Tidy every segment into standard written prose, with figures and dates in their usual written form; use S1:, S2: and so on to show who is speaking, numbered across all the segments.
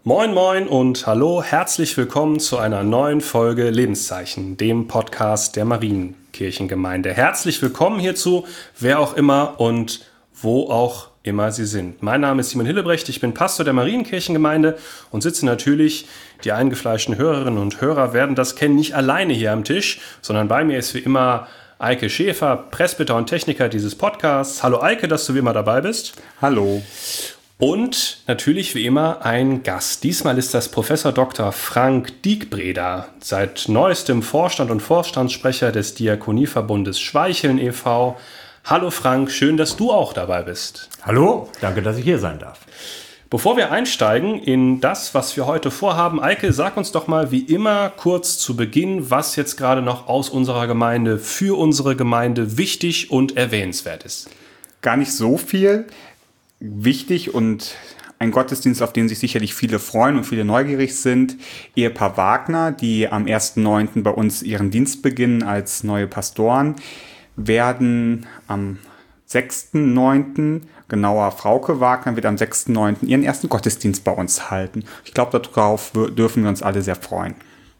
S1: Moin moin und hallo, herzlich willkommen zu einer neuen Folge Lebenszeichen, dem Podcast der Marienkirchengemeinde. Herzlich willkommen hierzu, wer auch immer und wo auch immer Sie sind. Mein Name ist Simon Hillebrecht, ich bin Pastor der Marienkirchengemeinde und sitze natürlich, die eingefleischten Hörerinnen und Hörer werden das kennen, nicht alleine hier am Tisch, sondern bei mir ist wie immer Eike Schäfer, Presbyter und Techniker dieses Podcasts. Hallo Eike, dass du wie immer dabei bist.
S2: Hallo.
S1: Und natürlich wie immer ein Gast. Diesmal ist das Professor Dr. Frank Diekbreder, seit neuestem Vorstand und Vorstandssprecher des Diakonieverbundes Schweicheln e.V. Hallo Frank, schön, dass du auch dabei bist.
S2: Hallo, danke, dass ich hier sein darf.
S1: Bevor wir einsteigen in das, was wir heute vorhaben, Eike, sag uns doch mal wie immer kurz zu Beginn, was jetzt gerade noch aus unserer Gemeinde für unsere Gemeinde wichtig und erwähnenswert ist.
S2: Gar nicht so viel. Wichtig und ein Gottesdienst, auf den sich sicherlich viele freuen und viele neugierig sind. Ehepaar Wagner, die am 1.9. bei uns ihren Dienst beginnen als neue Pastoren, werden am 6.9., genauer Frauke Wagner, wird am 6.9. ihren ersten Gottesdienst bei uns halten. Ich glaube, darauf dürfen wir uns alle sehr freuen.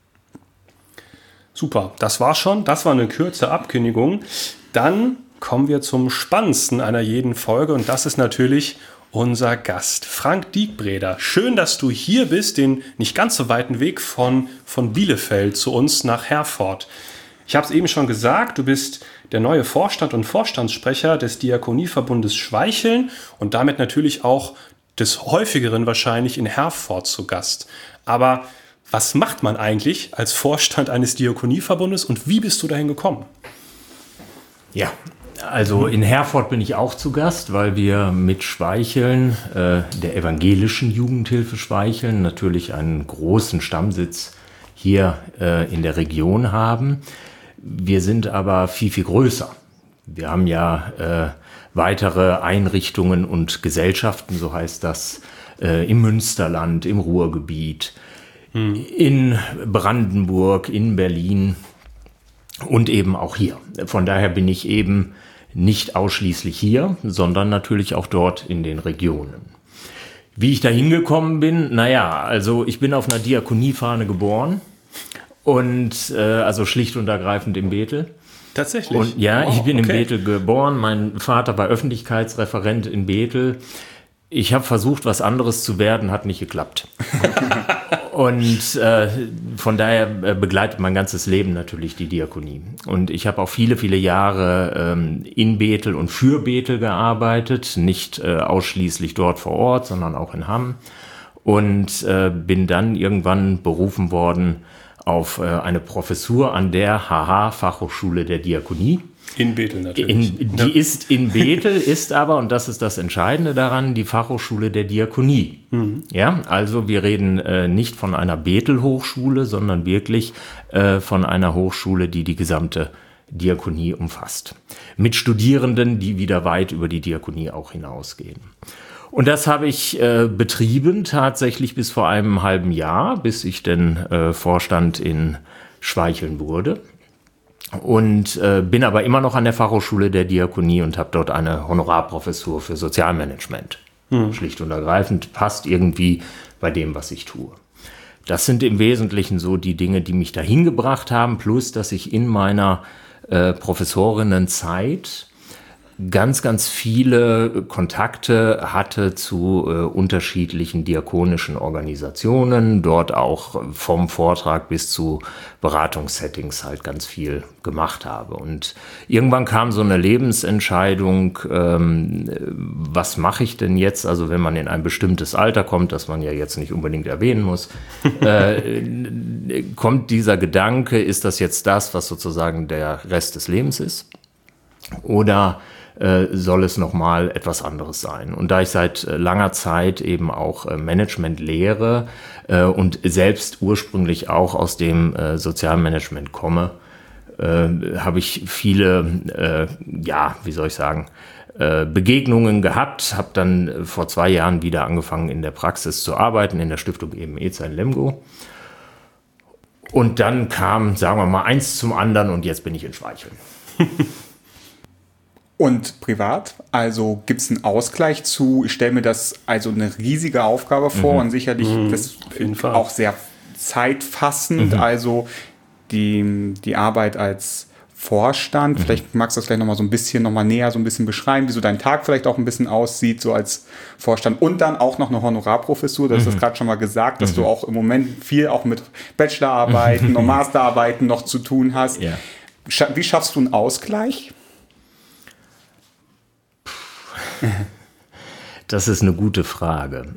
S1: Super, das war eine kurze Abkündigung. Dann kommen wir zum Spannendsten einer jeden Folge und das ist natürlich unser Gast, Frank Diekbreder. Schön, dass du hier bist, den nicht ganz so weiten Weg von Bielefeld zu uns nach Herford. Ich habe es eben schon gesagt, du bist der neue Vorstand und Vorstandssprecher des Diakonieverbundes Schweicheln und damit natürlich auch des häufigeren wahrscheinlich in Herford zu Gast. Aber was macht man eigentlich als Vorstand eines Diakonieverbundes und wie bist du dahin gekommen?
S3: Ja, also in Herford bin ich auch zu Gast, weil wir mit Schweicheln, der evangelischen Jugendhilfe Schweicheln, natürlich einen großen Stammsitz hier in der Region haben. Wir sind aber viel, viel größer. Wir haben ja weitere Einrichtungen und Gesellschaften, so heißt das, im Münsterland, im Ruhrgebiet, in Brandenburg, in Berlin und eben auch hier. Von daher bin ich eben nicht ausschließlich hier, sondern natürlich auch dort in den Regionen. Wie ich da hingekommen bin, naja, also ich bin auf einer Diakoniefahne geboren und also schlicht und ergreifend in Bethel.
S1: Tatsächlich?
S3: Und ja,
S1: wow,
S3: ich bin in
S1: okay.
S3: Bethel geboren, mein Vater war Öffentlichkeitsreferent in Bethel. Ich habe versucht, was anderes zu werden, hat nicht geklappt. Und von daher begleitet mein ganzes Leben natürlich die Diakonie. Und ich habe auch viele, viele Jahre in Bethel und für Bethel gearbeitet, nicht ausschließlich dort vor Ort, sondern auch in Hamm. Und bin dann irgendwann berufen worden auf eine Professur an der Fachhochschule der Diakonie.
S1: In Bethel natürlich.
S3: Die ist in Bethel, ist aber, und das ist das Entscheidende daran, die Fachhochschule der Diakonie. Mhm. Ja, also wir reden nicht von einer Bethel-Hochschule, sondern wirklich von einer Hochschule, die die gesamte Diakonie umfasst. Mit Studierenden, die wieder weit über die Diakonie auch hinausgehen. Und das habe ich betrieben tatsächlich bis vor einem halben Jahr, bis ich denn Vorstand in Schweicheln wurde. Und bin aber immer noch an der Fachhochschule der Diakonie und habe dort eine Honorarprofessur für Sozialmanagement. Schlicht und ergreifend passt irgendwie bei dem, was ich tue. Das sind im Wesentlichen so die Dinge, die mich dahin gebracht haben, plus dass ich in meiner Professorinnenzeit ganz, ganz viele Kontakte hatte zu unterschiedlichen diakonischen Organisationen, dort auch vom Vortrag bis zu Beratungssettings halt ganz viel gemacht habe. Und irgendwann kam so eine Lebensentscheidung, was mache ich denn jetzt? Also wenn man in ein bestimmtes Alter kommt, das man ja jetzt nicht unbedingt erwähnen muss, kommt dieser Gedanke, ist das jetzt das, was sozusagen der Rest des Lebens ist? Oder soll es nochmal etwas anderes sein? Und da ich seit langer Zeit eben auch Management lehre und selbst ursprünglich auch aus dem Sozialmanagement komme, habe ich viele, Begegnungen gehabt, habe dann vor 2 Jahren wieder angefangen in der Praxis zu arbeiten, in der Stiftung eben EZA in Lemgo. Und dann kam, sagen wir mal, eins zum anderen und jetzt bin ich in Schweicheln.
S2: Und privat? Also gibt es einen Ausgleich zu, ich stelle mir das also eine riesige Aufgabe vor und sicherlich das
S1: auf jeden Fall.
S2: auch sehr zeitfassend, also die Arbeit als Vorstand. Vielleicht magst du das gleich nochmal so ein bisschen näher so ein bisschen beschreiben, wie so dein Tag vielleicht auch ein bisschen aussieht, so als Vorstand. Und dann auch noch eine Honorarprofessur, du hast das gerade schon mal gesagt, dass du auch im Moment viel auch mit Bachelorarbeiten und Masterarbeiten noch zu tun hast.
S3: Ja.
S2: Wie schaffst du einen Ausgleich?
S3: Das ist eine gute Frage.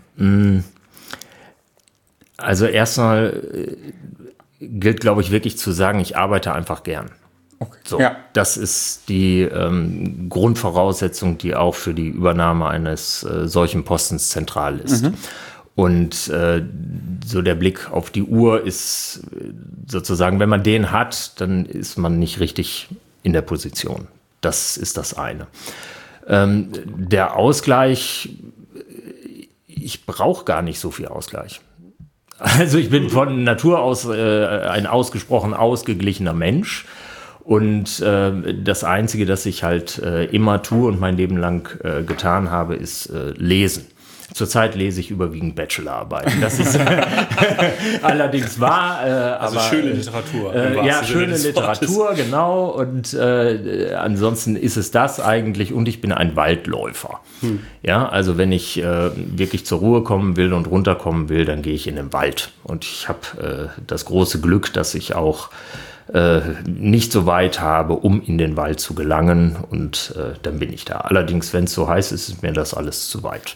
S3: Also erstmal gilt, glaube ich, wirklich zu sagen, ich arbeite einfach gern.
S2: Okay.
S3: So,
S2: Ja.
S3: das ist die Grundvoraussetzung, die auch für die Übernahme eines solchen Postens zentral ist. Und so der Blick auf die Uhr ist sozusagen, wenn man den hat, dann ist man nicht richtig in der Position. Das ist das eine. Der Ausgleich, ich brauche gar nicht so viel Ausgleich. Also ich bin von Natur aus ein ausgesprochen ausgeglichener Mensch. Und das Einzige, das ich halt immer tue und mein Leben lang getan habe, ist lesen. Zurzeit lese ich überwiegend Bachelorarbeiten. Das ist allerdings wahr.
S1: Also
S3: aber,
S1: schöne Literatur.
S3: Ja, schöne Literatur, genau. Und ansonsten ist es das eigentlich. Und ich bin ein Waldläufer. Ja, also wenn ich wirklich zur Ruhe kommen will und runterkommen will, dann gehe ich in den Wald. Und ich habe das große Glück, dass ich auch nicht so weit habe, um in den Wald zu gelangen, und dann bin ich da. Allerdings, wenn es so heiß ist, ist mir das alles zu weit.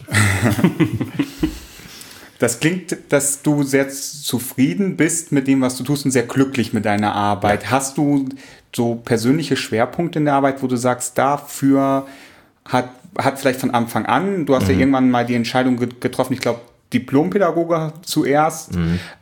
S2: Das klingt, dass du sehr zufrieden bist mit dem, was du tust und sehr glücklich mit deiner Arbeit. Ja. Hast du so persönliche Schwerpunkte in der Arbeit, wo du sagst, dafür hat vielleicht von Anfang an, du hast ja irgendwann mal die Entscheidung getroffen, ich glaube, Diplompädagoge zuerst,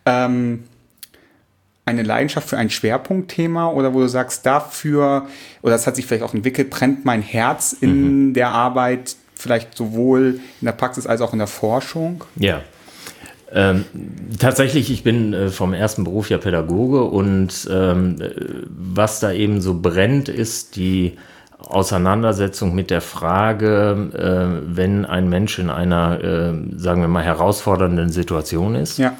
S2: eine Leidenschaft für ein Schwerpunktthema, oder wo du sagst, dafür, oder das hat sich vielleicht auch entwickelt, brennt mein Herz in der Arbeit, vielleicht sowohl in der Praxis als auch in der Forschung?
S3: Ja. Tatsächlich, ich bin vom ersten Beruf ja Pädagoge, und was da eben so brennt, ist die Auseinandersetzung mit der Frage, wenn ein Mensch in einer, sagen wir mal, herausfordernden Situation ist,
S2: ja.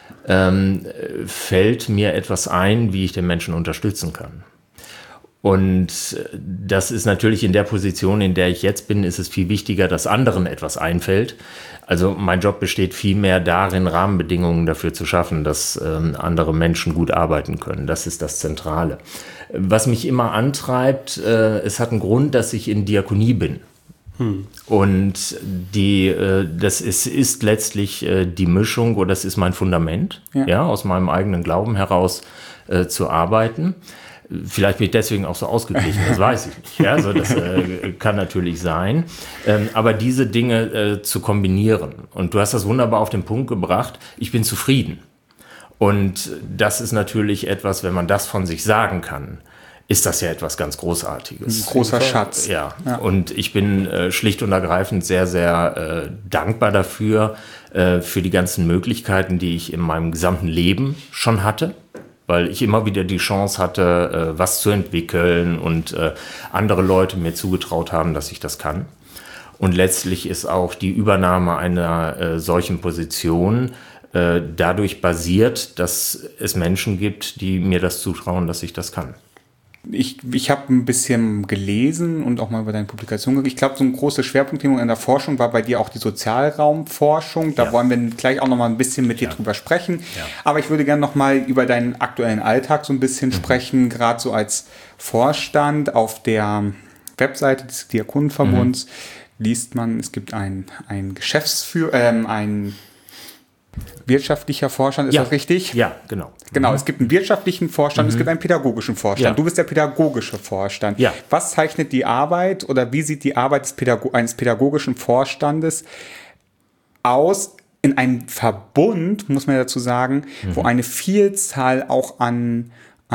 S3: Fällt mir etwas ein, wie ich den Menschen unterstützen kann. Und das ist natürlich in der Position, in der ich jetzt bin, ist es viel wichtiger, dass anderen etwas einfällt. Also mein Job besteht vielmehr darin, Rahmenbedingungen dafür zu schaffen, dass andere Menschen gut arbeiten können. Das ist das Zentrale. Was mich immer antreibt, es hat einen Grund, dass ich in Diakonie bin. Und das ist letztlich die Mischung, oder das ist mein Fundament, ja, aus meinem eigenen Glauben heraus zu arbeiten. Vielleicht bin ich deswegen auch so ausgeglichen, das weiß ich nicht. Ja? Also das kann natürlich sein. Aber diese Dinge zu kombinieren. Und du hast das wunderbar auf den Punkt gebracht, ich bin zufrieden. Und das ist natürlich etwas, wenn man das von sich sagen kann, ist das ja etwas ganz Großartiges.
S2: Ein großer Schatz.
S3: Ja, und ich bin schlicht und ergreifend sehr, sehr dankbar dafür, für die ganzen Möglichkeiten, die ich in meinem gesamten Leben schon hatte, weil ich immer wieder die Chance hatte, was zu entwickeln, und andere Leute mir zugetraut haben, dass ich das kann. Und letztlich ist auch die Übernahme einer solchen Position dadurch basiert, dass es Menschen gibt, die mir das zutrauen, dass ich das kann.
S2: Ich habe ein bisschen gelesen und auch mal über deine Publikation geguckt. Ich glaube, so ein großes Schwerpunktthema in der Forschung war bei dir auch die Sozialraumforschung. Da wollen wir gleich auch noch mal ein bisschen mit dir drüber sprechen. Ja. Aber ich würde gerne noch mal über deinen aktuellen Alltag so ein bisschen sprechen. Gerade so als Vorstand auf der Webseite des Diakonenverbunds liest man, es gibt ein Geschäftsführer, ein wirtschaftlicher Vorstand, ist das richtig?
S3: Ja, genau.
S2: Genau, es gibt einen wirtschaftlichen Vorstand, es gibt einen pädagogischen Vorstand. Ja. Du bist der pädagogische Vorstand.
S3: Ja.
S2: Was zeichnet die Arbeit, oder wie sieht die Arbeit eines pädagogischen Vorstandes aus in einem Verbund, muss man dazu sagen, wo eine Vielzahl auch an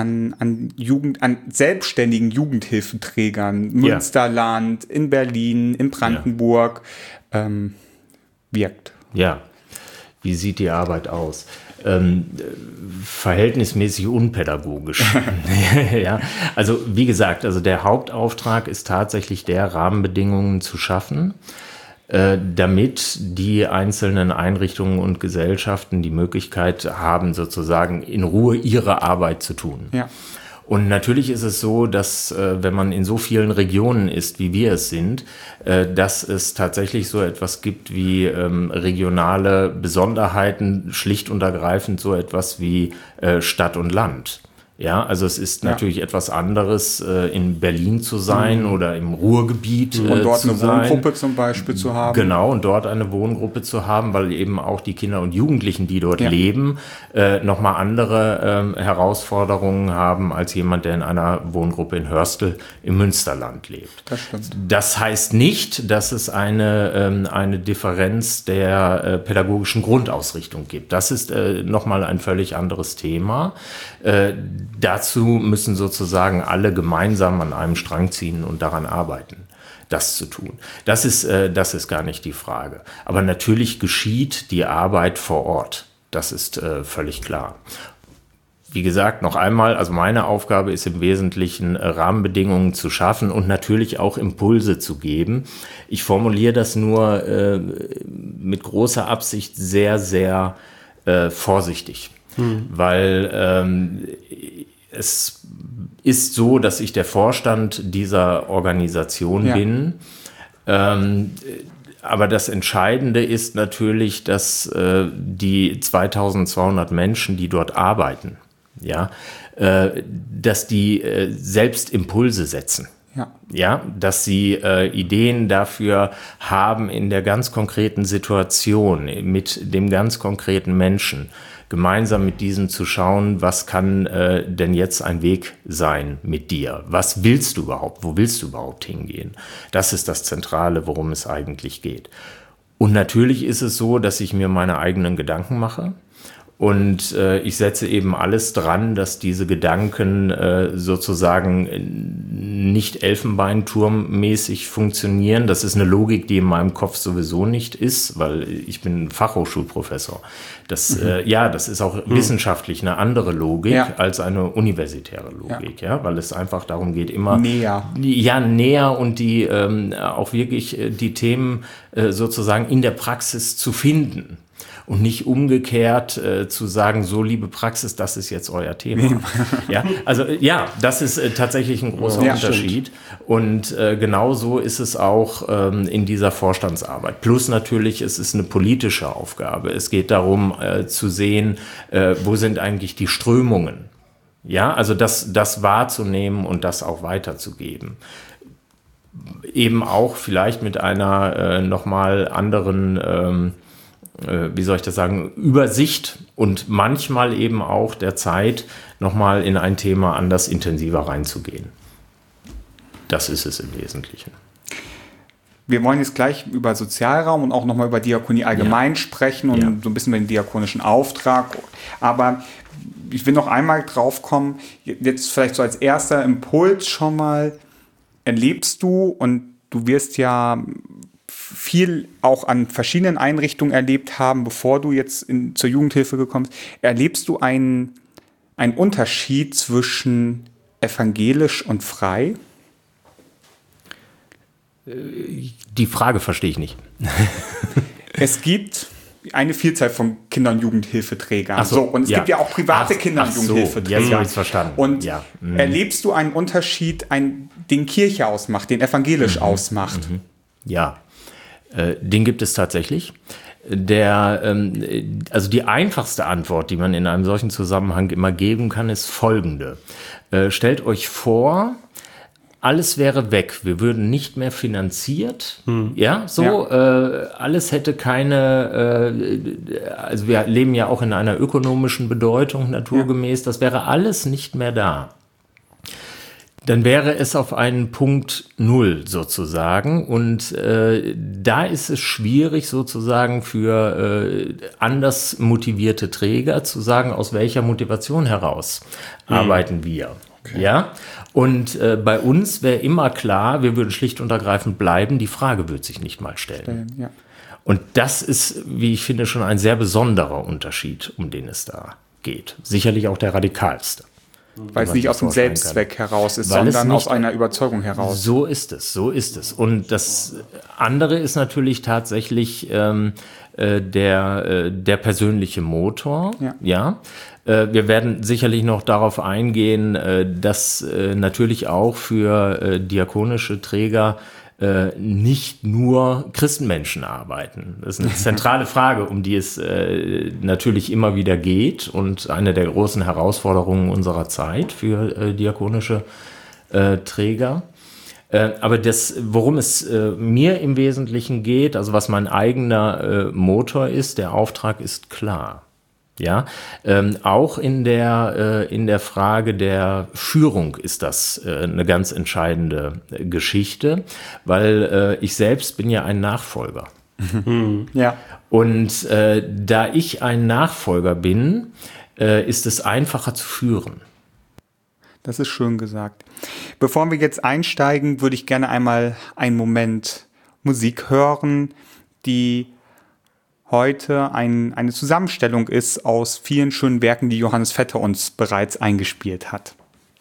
S2: selbstständigen Jugendhilfenträgern, Münsterland, in Berlin, in Brandenburg wirkt?
S3: Ja. Wie sieht die Arbeit aus? Verhältnismäßig unpädagogisch. Ja, also wie gesagt, also der Hauptauftrag ist tatsächlich der, Rahmenbedingungen zu schaffen, damit die einzelnen Einrichtungen und Gesellschaften die Möglichkeit haben, sozusagen in Ruhe ihre Arbeit zu tun.
S2: Ja.
S3: Und natürlich ist es so, dass wenn man in so vielen Regionen ist, wie wir es sind, dass es tatsächlich so etwas gibt wie regionale Besonderheiten, schlicht und ergreifend so etwas wie Stadt und Land. Ja, also es ist natürlich etwas anderes, in Berlin zu sein oder im Ruhrgebiet
S2: und dort
S3: zu
S2: eine Wohngruppe zum Beispiel zu haben.
S3: Genau, und dort eine Wohngruppe zu haben, weil eben auch die Kinder und Jugendlichen, die dort leben, nochmal andere Herausforderungen haben als jemand, der in einer Wohngruppe in Hörstel im Münsterland lebt.
S2: Das stimmt.
S3: Das heißt nicht, dass es eine Differenz der pädagogischen Grundausrichtung gibt. Das ist nochmal ein völlig anderes Thema. Dazu müssen sozusagen alle gemeinsam an einem Strang ziehen und daran arbeiten, das zu tun. Das ist gar nicht die Frage. Aber natürlich geschieht die Arbeit vor Ort. Das ist völlig klar. Wie gesagt, noch einmal, also meine Aufgabe ist im Wesentlichen, Rahmenbedingungen zu schaffen und natürlich auch Impulse zu geben. Ich formuliere das nur mit großer Absicht sehr, sehr vorsichtig. Weil es ist so, dass ich der Vorstand dieser Organisation bin. Aber das Entscheidende ist natürlich, dass die 2200 Menschen, die dort arbeiten, dass die selbst Impulse setzen. Ja, dass sie Ideen dafür haben in der ganz konkreten Situation, mit dem ganz konkreten Menschen, gemeinsam mit diesem zu schauen, was kann denn jetzt ein Weg sein mit dir? Was willst du überhaupt? Wo willst du überhaupt hingehen? Das ist das Zentrale, worum es eigentlich geht. Und natürlich ist es so, dass ich mir meine eigenen Gedanken mache. Und ich setze eben alles dran, dass diese Gedanken sozusagen nicht elfenbeinturmmäßig funktionieren. Das ist eine Logik, die in meinem Kopf sowieso nicht ist, weil ich bin Fachhochschulprofessor. Das ist auch wissenschaftlich eine andere Logik als eine universitäre Logik, weil es einfach darum geht, immer näher und die auch wirklich die Themen sozusagen in der Praxis zu finden. Und nicht umgekehrt zu sagen, so liebe Praxis, das ist jetzt euer Thema. Das ist tatsächlich ein großer Unterschied. Stimmt. Und genau so ist es auch in dieser Vorstandsarbeit. Plus natürlich, es ist eine politische Aufgabe. Es geht darum zu sehen, wo sind eigentlich die Strömungen. Ja, also das wahrzunehmen und das auch weiterzugeben. Eben auch vielleicht mit einer nochmal anderen Übersicht und manchmal eben auch der Zeit, nochmal in ein Thema anders intensiver reinzugehen. Das ist es im Wesentlichen.
S2: Wir wollen jetzt gleich über Sozialraum und auch nochmal über Diakonie allgemein sprechen und so ein bisschen über den diakonischen Auftrag. Aber ich will noch einmal drauf kommen, jetzt vielleicht so als erster Impuls schon mal, erlebst du, und du wirst ja viel auch an verschiedenen Einrichtungen erlebt haben, bevor du jetzt zur Jugendhilfe gekommen bist. Erlebst du einen Unterschied zwischen evangelisch und frei?
S3: Die Frage verstehe ich nicht.
S2: Es gibt eine Vielzahl von Kinder- und Jugendhilfeträgern. Und es gibt ja auch private Kinder- und Jugendhilfeträger.
S3: Jetzt habe ich es verstanden.
S2: Und erlebst du einen Unterschied, den Kirche ausmacht, den evangelisch ausmacht?
S3: Ja. Den gibt es tatsächlich. Also die einfachste Antwort, die man in einem solchen Zusammenhang immer geben kann, ist folgende. Stellt euch vor, alles wäre weg. Wir würden nicht mehr finanziert. Alles hätte keine, also wir leben ja auch in einer ökonomischen Bedeutung naturgemäß. Das wäre alles nicht mehr da. Dann wäre es auf einen Punkt Null sozusagen. Und da ist es schwierig sozusagen für anders motivierte Träger zu sagen, aus welcher Motivation heraus arbeiten wir. Okay. Ja, Und bei uns wäre immer klar, wir würden schlicht und ergreifend bleiben, die Frage wird sich nicht mal stellen.
S2: Ja.
S3: Und das ist, wie ich finde, schon ein sehr besonderer Unterschied, um den es da geht. Sicherlich auch der radikalste.
S2: Weil es nicht aus dem Selbstzweck heraus ist,
S3: Weil
S2: sondern aus einer Überzeugung heraus.
S3: So ist es. Und das andere ist natürlich tatsächlich der persönliche Motor. Ja. Wir werden sicherlich noch darauf eingehen, dass natürlich auch für diakonische Träger nicht nur Christenmenschen arbeiten. Das ist eine zentrale Frage, um die es natürlich immer wieder geht und eine der großen Herausforderungen unserer Zeit für diakonische Träger. Aber worum es mir im Wesentlichen geht, also was mein eigener Motor ist, der Auftrag ist klar. Ja, auch in der Frage der Führung ist das eine ganz entscheidende Geschichte, weil ich selbst bin ja ein Nachfolger.
S2: Ja.
S3: Und da ich ein Nachfolger bin, ist es einfacher zu führen.
S2: Das ist schön gesagt. Bevor wir jetzt einsteigen, würde ich gerne einmal einen Moment Musik hören, die heute eine Zusammenstellung ist aus vielen schönen Werken, die Johannes Vetter uns bereits eingespielt hat.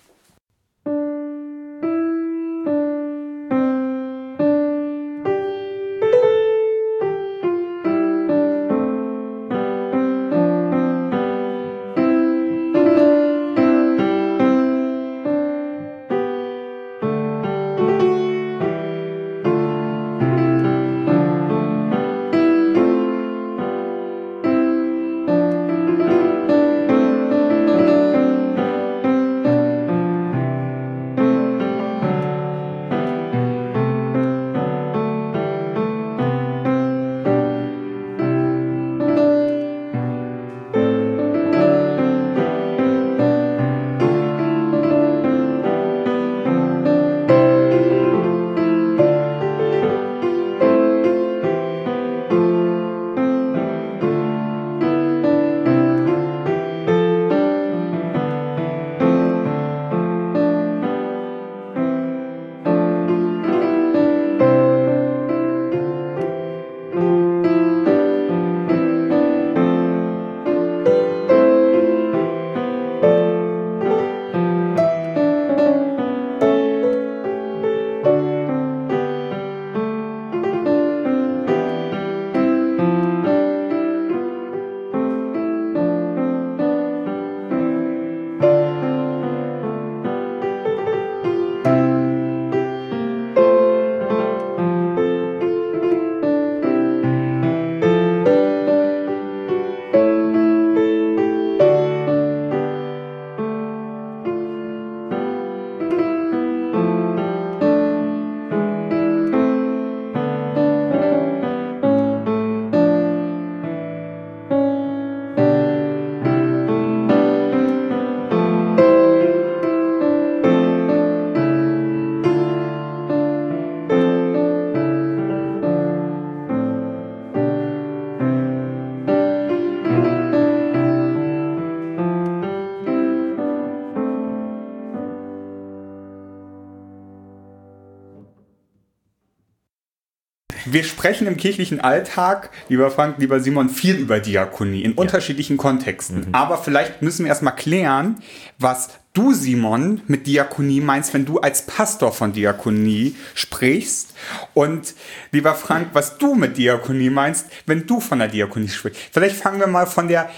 S2: Wir sprechen im kirchlichen Alltag, lieber Frank, lieber Simon, viel über Diakonie in unterschiedlichen Kontexten. Aber vielleicht müssen wir erstmal klären, was du, Simon, mit Diakonie meinst, wenn du als Pastor von Diakonie sprichst. Und lieber Frank, was du mit Diakonie meinst, wenn du von der Diakonie sprichst. Vielleicht fangen wir mal von der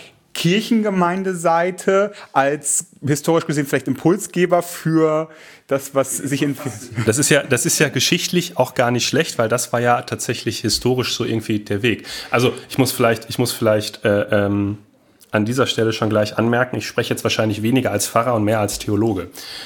S2: Kirchengemeindeseite als historisch gesehen vielleicht Impulsgeber für das, was sich entwickelt.
S1: Das ist ja geschichtlich auch gar nicht schlecht, weil das war ja tatsächlich historisch so irgendwie der Weg. Also ich muss vielleicht an dieser Stelle schon gleich anmerken, ich spreche jetzt wahrscheinlich weniger als Pfarrer und mehr als Theologe.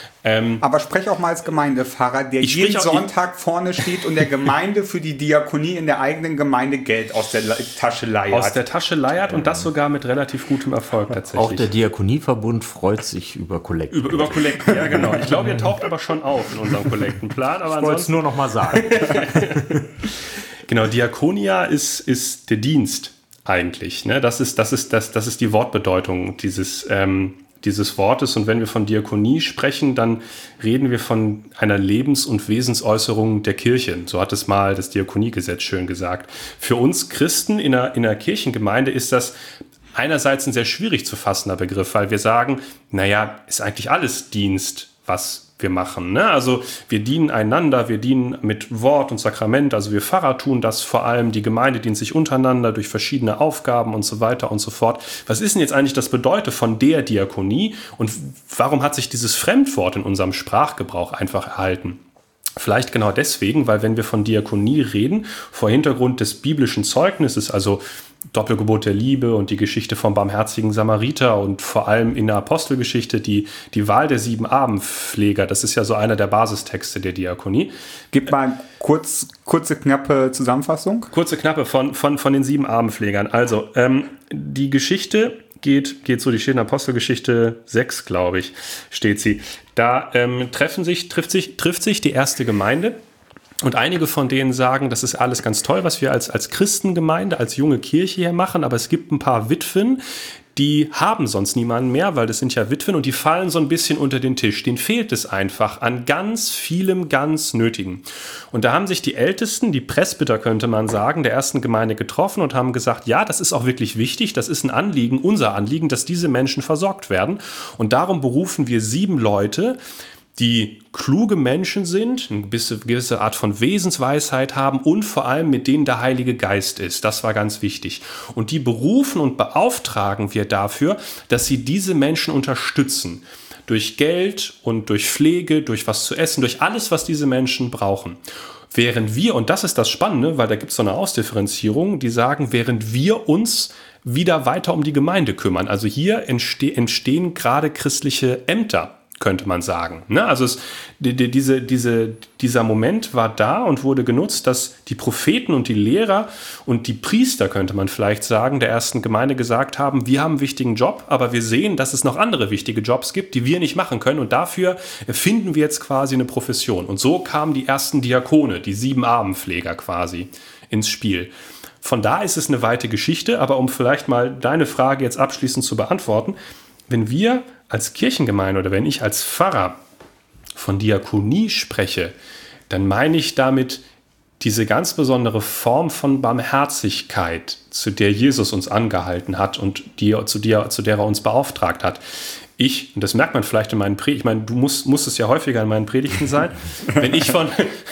S2: Aber sprech auch mal als Gemeindepfarrer, der jeden Sonntag vorne steht und der Gemeinde für die Diakonie in der eigenen Gemeinde Geld aus der Tasche leiert.
S1: Aus der Tasche leiert und das sogar mit relativ gutem Erfolg tatsächlich.
S3: Auch der Diakonieverbund freut sich über Kollekten.
S1: Über Kollekten, ja genau. Ich glaube, ihr taucht aber schon auf in unserem Kollektenplan. Aber
S3: ich wollte es nur noch mal sagen.
S1: Genau, Diakonia ist der Dienst eigentlich. Ne? Das ist die Wortbedeutung dieses Wortes. Und wenn wir von Diakonie sprechen, dann reden wir von einer Lebens- und Wesensäußerung der Kirche. So hat es mal das Diakoniegesetz schön gesagt. Für uns Christen in einer Kirchengemeinde ist das einerseits ein sehr schwierig zu fassender Begriff, weil wir sagen, naja, ist eigentlich alles Dienst, was wir machen. Ne? Also wir dienen einander, wir dienen mit Wort und Sakrament, also wir Pfarrer tun das vor allem, die Gemeinde dient sich untereinander durch verschiedene Aufgaben und so weiter und so fort. Was ist denn jetzt eigentlich das Bedeutung von der Diakonie und warum hat sich dieses Fremdwort in unserem Sprachgebrauch einfach erhalten? Vielleicht genau deswegen, weil wenn wir von Diakonie reden, vor Hintergrund des biblischen Zeugnisses, also Doppelgebot der Liebe und die Geschichte vom barmherzigen Samariter und vor allem in der Apostelgeschichte die Wahl der 7 Abendpfleger, das ist ja so einer der Basistexte der Diakonie.
S2: Gib mal kurze, knappe Zusammenfassung.
S1: Kurze, knappe von den 7 Abendpflegern. Also, die Geschichte geht so, die steht in Apostelgeschichte 6, glaube ich, steht sie. Da trifft sich die erste Gemeinde. Und einige von denen sagen, das ist alles ganz toll, was wir als Christengemeinde, als junge Kirche hier machen, aber es gibt ein paar Witwen, die haben sonst niemanden mehr, weil das sind ja Witwen und die fallen so ein bisschen unter den Tisch. Denen fehlt es einfach an ganz vielem, ganz Nötigen. Und da haben sich die Ältesten, die Presbyter könnte man sagen, der ersten Gemeinde getroffen und haben gesagt, ja, das ist auch wirklich wichtig, das ist ein Anliegen, unser Anliegen, dass diese Menschen versorgt werden. Und darum berufen wir 7 Leute, die kluge Menschen sind, eine gewisse Art von Wesensweisheit haben und vor allem mit denen der Heilige Geist ist. Das war ganz wichtig. Und die berufen und beauftragen wir dafür, dass sie diese Menschen unterstützen. Durch Geld und durch Pflege, durch was zu essen, durch alles, was diese Menschen brauchen. Während wir, und das ist das Spannende, weil da gibt es so eine Ausdifferenzierung, die sagen, während wir uns wieder weiter um die Gemeinde kümmern. Also hier entstehen gerade christliche Ämter, könnte man sagen. Ne? Also dieser Moment war da und wurde genutzt, dass die Propheten und die Lehrer und die Priester, könnte man vielleicht sagen, der ersten Gemeinde gesagt haben, wir haben einen wichtigen Job, aber wir sehen, dass es noch andere wichtige Jobs gibt, die wir nicht machen können und dafür finden wir jetzt quasi eine Profession. Und so kamen die ersten Diakone, die 7 Abendpfleger quasi ins Spiel. Von da ist es eine weite Geschichte, aber um vielleicht mal deine Frage jetzt abschließend zu beantworten, wenn wir als Kirchengemeinde oder wenn ich als Pfarrer von Diakonie spreche, dann meine ich damit diese ganz besondere Form von Barmherzigkeit, zu der Jesus uns angehalten hat und zu der er uns beauftragt hat. Und das merkt man vielleicht in meinen Predigten, ich meine, du musst ja häufiger in meinen Predigten sein, wenn ich von...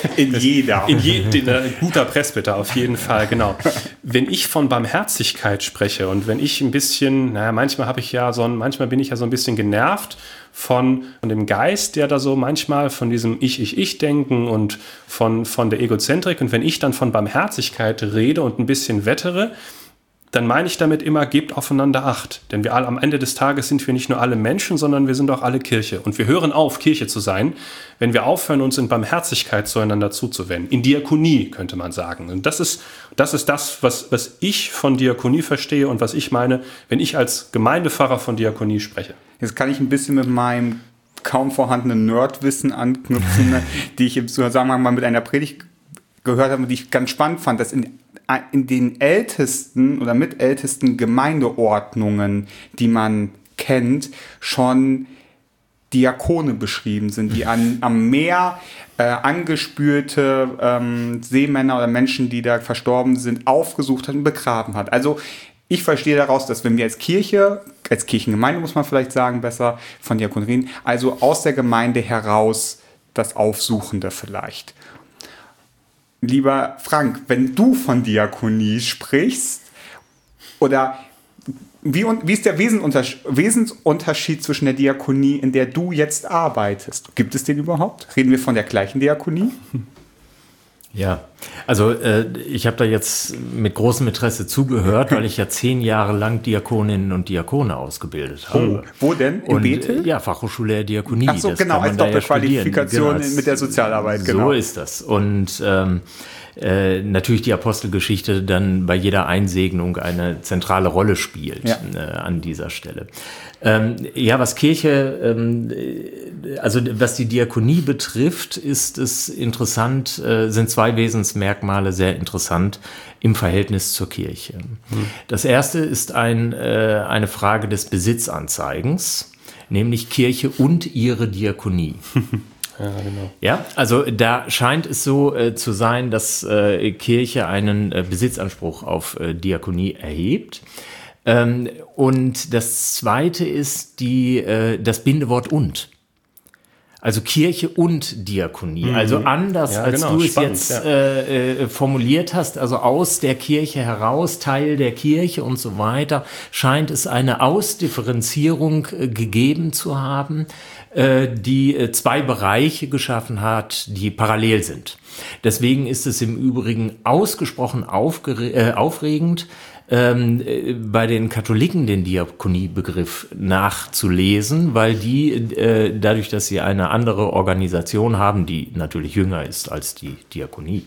S1: guter Presbyter, auf jeden Fall, genau. Wenn ich von Barmherzigkeit spreche und wenn ich ein bisschen, manchmal bin ich ja so ein bisschen genervt von dem Geist, der da so manchmal von diesem Ich-Ich-Ich-Denken und von der Egozentrik, und wenn ich dann von Barmherzigkeit rede und ein bisschen wettere, dann meine ich damit immer, gebt aufeinander Acht. Denn am Ende des Tages sind wir nicht nur alle Menschen, sondern wir sind auch alle Kirche. Und wir hören auf, Kirche zu sein, wenn wir aufhören, uns in Barmherzigkeit zueinander zuzuwenden. In Diakonie, könnte man sagen. Und das ist das, was ich von Diakonie verstehe und was ich meine, wenn ich als Gemeindepfarrer von Diakonie spreche.
S2: Jetzt kann ich ein bisschen mit meinem kaum vorhandenen Nerdwissen anknüpfen, die ich im Zusammenhang mal mit einer Predigt gehört habe und die ich ganz spannend fand, dass in den ältesten oder mitältesten Gemeindeordnungen, die man kennt, schon Diakone beschrieben sind, die am Meer angespürte Seemänner oder Menschen, die da verstorben sind, aufgesucht hat und begraben hat. Also ich verstehe daraus, dass wenn wir als Kirche, als Kirchengemeinde muss man vielleicht sagen, besser von Diakonie reden, also aus der Gemeinde heraus das Aufsuchende vielleicht. Lieber Frank, wenn du von Diakonie sprichst, oder wie ist der Wesensunterschied zwischen der Diakonie, in der du jetzt arbeitest? Gibt es den überhaupt? Reden wir von der gleichen Diakonie?
S3: Ja, also ich habe da jetzt mit großem Interesse zugehört, weil ich ja 10 Jahre lang Diakoninnen und Diakone ausgebildet habe.
S2: Wo denn? In Bethel?
S3: Ja, Fachhochschule der Diakonie.
S2: Ach so, genau, als Doppelqualifikation mit der Sozialarbeit. Genau.
S3: So ist das. Und natürlich die Apostelgeschichte dann bei jeder Einsegnung eine zentrale Rolle spielt an dieser Stelle. Was Kirche, also was die Diakonie betrifft, ist es interessant, sind 2 Wesensmerkmale sehr interessant im Verhältnis zur Kirche. Das erste ist eine Frage des Besitzanzeigens, nämlich Kirche und ihre Diakonie.
S1: Ja, genau.
S3: Ja, also da scheint es so zu sein, dass Kirche einen Besitzanspruch auf Diakonie erhebt. Und das Zweite ist das Bindewort und. Also Kirche und Diakonie. Also anders, als
S1: genau,
S3: du es
S1: spannend,
S3: jetzt formuliert hast, also aus der Kirche heraus, Teil der Kirche und so weiter, scheint es eine Ausdifferenzierung gegeben zu haben, die zwei Bereiche geschaffen hat, die parallel sind. Deswegen ist es im Übrigen ausgesprochen aufregend, bei den Katholiken den Diakoniebegriff nachzulesen, weil die, dadurch, dass sie eine andere Organisation haben, die natürlich jünger ist als die Diakonie,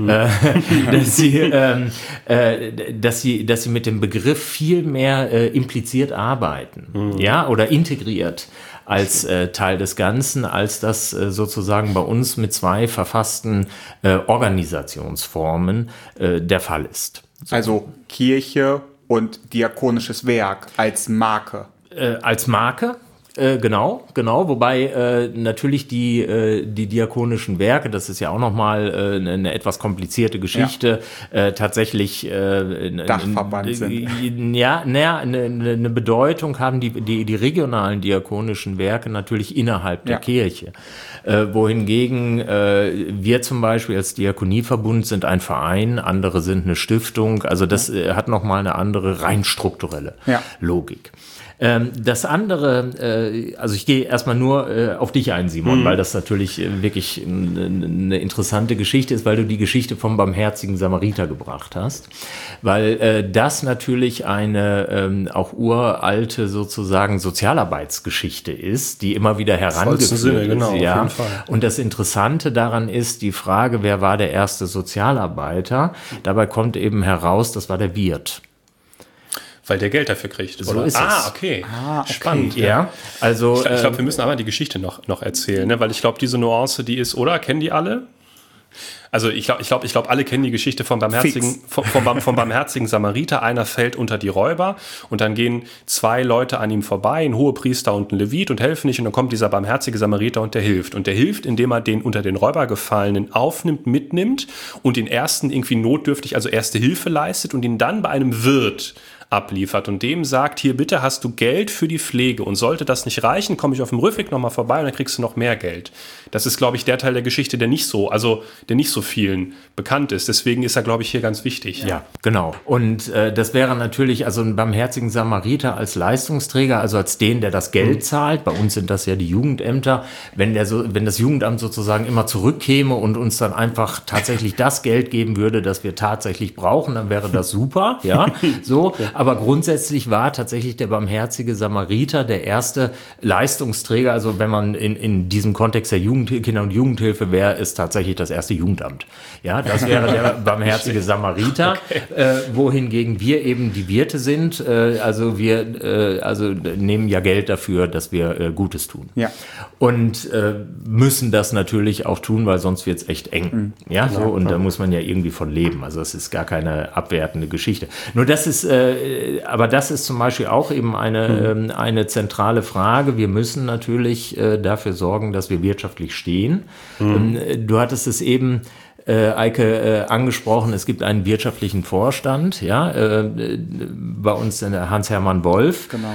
S3: dass sie mit dem Begriff viel mehr impliziert arbeiten, ja, oder integriert als Teil des Ganzen, als das sozusagen bei uns mit zwei verfassten Organisationsformen der Fall ist.
S2: Also Kirche und diakonisches Werk als Marke.
S3: Als Marke, genau, wobei natürlich die diakonischen Werke, das ist ja auch nochmal eine etwas komplizierte Geschichte, tatsächlich
S2: Dachverband sind.
S3: Ja, eine Bedeutung haben die regionalen diakonischen Werke natürlich innerhalb der Kirche. Wohingegen wir zum Beispiel als Diakonieverbund sind ein Verein, andere sind eine Stiftung, also das hat nochmal eine andere rein strukturelle Logik. Das andere, also ich gehe erstmal nur auf dich ein, Simon, weil das natürlich wirklich eine interessante Geschichte ist, weil du die Geschichte vom barmherzigen Samariter gebracht hast, weil das natürlich eine auch uralte sozusagen Sozialarbeitsgeschichte ist, die immer wieder herangeführt
S1: Sinne, genau,
S3: ist. Ja.
S1: auf jeden Fall.
S3: Und das Interessante daran ist die Frage, wer war der erste Sozialarbeiter? Dabei kommt eben heraus, das war der Wirt.
S1: Weil der Geld dafür kriegt.
S3: So
S1: oder?
S3: ist es.
S1: Okay. Spannend.
S3: Ja, also
S1: Ich glaube, wir müssen aber die Geschichte noch erzählen, ne? Weil ich glaube, diese Nuance, die ist, oder? Kennen die alle? Also ich glaube, alle kennen die Geschichte vom barmherzigen Samariter. Einer fällt unter die Räuber und dann gehen zwei Leute an ihm vorbei, ein Hohepriester und ein Levit, und helfen nicht. Und dann kommt dieser barmherzige Samariter und der hilft. Und der hilft, indem er den unter den Räuber Gefallenen aufnimmt, mitnimmt und den ersten irgendwie notdürftig, also erste Hilfe leistet und ihn dann bei einem Wirt abliefert und dem sagt, hier bitte hast du Geld für die Pflege und sollte das nicht reichen, komme ich auf dem Rückweg nochmal vorbei und dann kriegst du noch mehr Geld. Das ist, glaube ich, der Teil der Geschichte, der nicht so vielen bekannt ist. Deswegen ist er, glaube ich, hier ganz wichtig.
S3: Ja, genau. Und das wäre natürlich also einen barmherzigen Samariter als Leistungsträger, also als den, der das Geld zahlt. Bei uns sind das ja die Jugendämter. Wenn das Jugendamt sozusagen immer zurückkäme und uns dann einfach tatsächlich das Geld geben würde, das wir tatsächlich brauchen, dann wäre das super. Ja, so. Aber grundsätzlich war tatsächlich der barmherzige Samariter der erste Leistungsträger. Also wenn man in diesem Kontext der Kinder- und Jugendhilfe wäre, ist tatsächlich das erste Jugendamt. Ja, das wäre der barmherzige Samariter. Okay. Wohingegen wir eben die Wirte sind. Also wir nehmen ja Geld dafür, dass wir Gutes tun. Ja. Und müssen das natürlich auch tun, weil sonst wird es echt eng. Ja, so. Und da muss man ja irgendwie von leben. Also es ist gar keine abwertende Geschichte. Nur das ist aber das ist zum Beispiel auch eben eine zentrale Frage. Wir müssen natürlich dafür sorgen, dass wir wirtschaftlich stehen. Du hattest es eben, Eike, angesprochen, es gibt einen wirtschaftlichen Vorstand, ja, bei uns Hans-Hermann Wolf. Genau.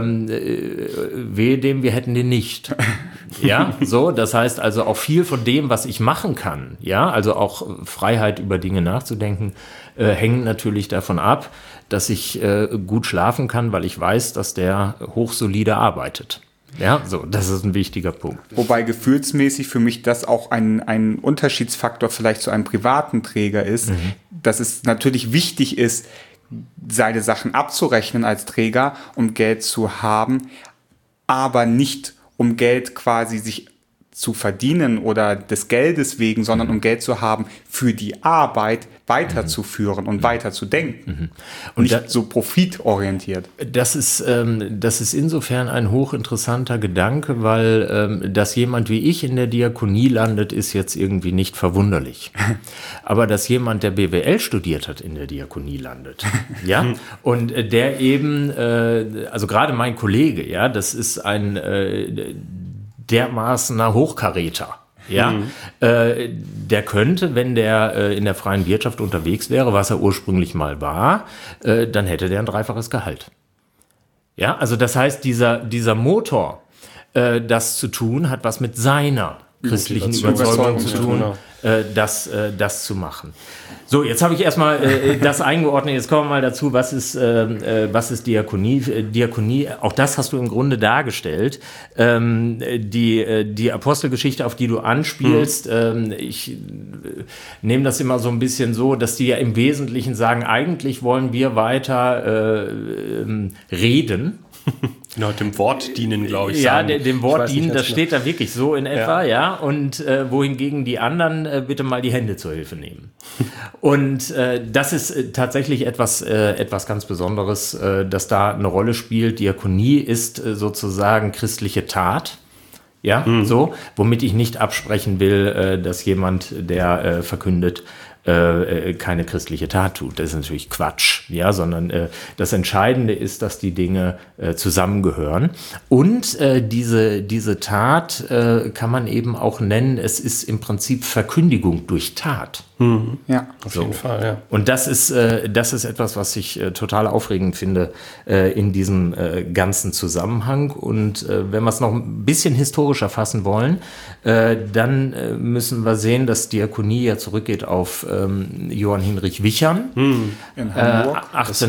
S3: Wehe dem, wir hätten den nicht. Ja, so, das heißt also auch viel von dem, was ich machen kann, ja, also auch Freiheit über Dinge nachzudenken, hängt natürlich davon ab, dass ich gut schlafen kann, weil ich weiß, dass der hochsolide arbeitet. Ja, so, das ist ein wichtiger Punkt.
S2: Wobei gefühlsmäßig für mich das auch ein Unterschiedsfaktor vielleicht zu einem privaten Träger ist, dass es natürlich wichtig ist, seine Sachen abzurechnen als Träger, um Geld zu haben, aber nicht um Geld quasi sich zu verdienen oder des Geldes wegen, sondern um Geld zu haben, für die Arbeit weiterzuführen und weiterzudenken. Und nicht so profitorientiert.
S3: Das ist insofern ein hochinteressanter Gedanke, weil dass jemand wie ich in der Diakonie landet, ist jetzt irgendwie nicht verwunderlich. Aber dass jemand, der BWL studiert hat, in der Diakonie landet, ja, und der eben, also gerade mein Kollege, ja, das ist ein dermaßener Hochkaräter. Ja, der könnte, wenn der in der freien Wirtschaft unterwegs wäre, was er ursprünglich mal war, dann hätte der ein 3-faches Gehalt. Ja, also das heißt, dieser Motor, das zu tun, hat was mit seiner christlichen Überzeugung zu tun, das zu machen. So, jetzt habe ich erstmal das eingeordnet. Jetzt kommen wir mal dazu, was ist Diakonie? Diakonie, auch das hast du im Grunde dargestellt. Die Apostelgeschichte, auf die du anspielst, ich nehme das immer so ein bisschen so, dass die ja im Wesentlichen sagen, eigentlich wollen wir weiter reden.
S1: Genau, dem Wort dienen, glaube ich.
S3: Ja, dem Wort dienen, das steht da wirklich so in etwa, ja. Und wohingegen die anderen bitte mal die Hände zur Hilfe nehmen. Und das ist tatsächlich etwas ganz Besonderes, das da eine Rolle spielt. Diakonie ist sozusagen christliche Tat. Ja, so, womit ich nicht absprechen will, dass jemand, der verkündet, keine christliche Tat tut. Das ist natürlich Quatsch, ja, sondern das Entscheidende ist, dass die Dinge zusammengehören. Und diese Tat kann man eben auch nennen, es ist im Prinzip Verkündigung durch Tat.
S2: Ja,
S1: auf jeden Fall, ja.
S3: Und das ist etwas, was ich total aufregend finde in diesem ganzen Zusammenhang. Und wenn wir es noch ein bisschen historischer fassen wollen, dann müssen wir sehen, dass Diakonie ja zurückgeht auf Johann Hinrich Wichern,
S2: in Hamburg.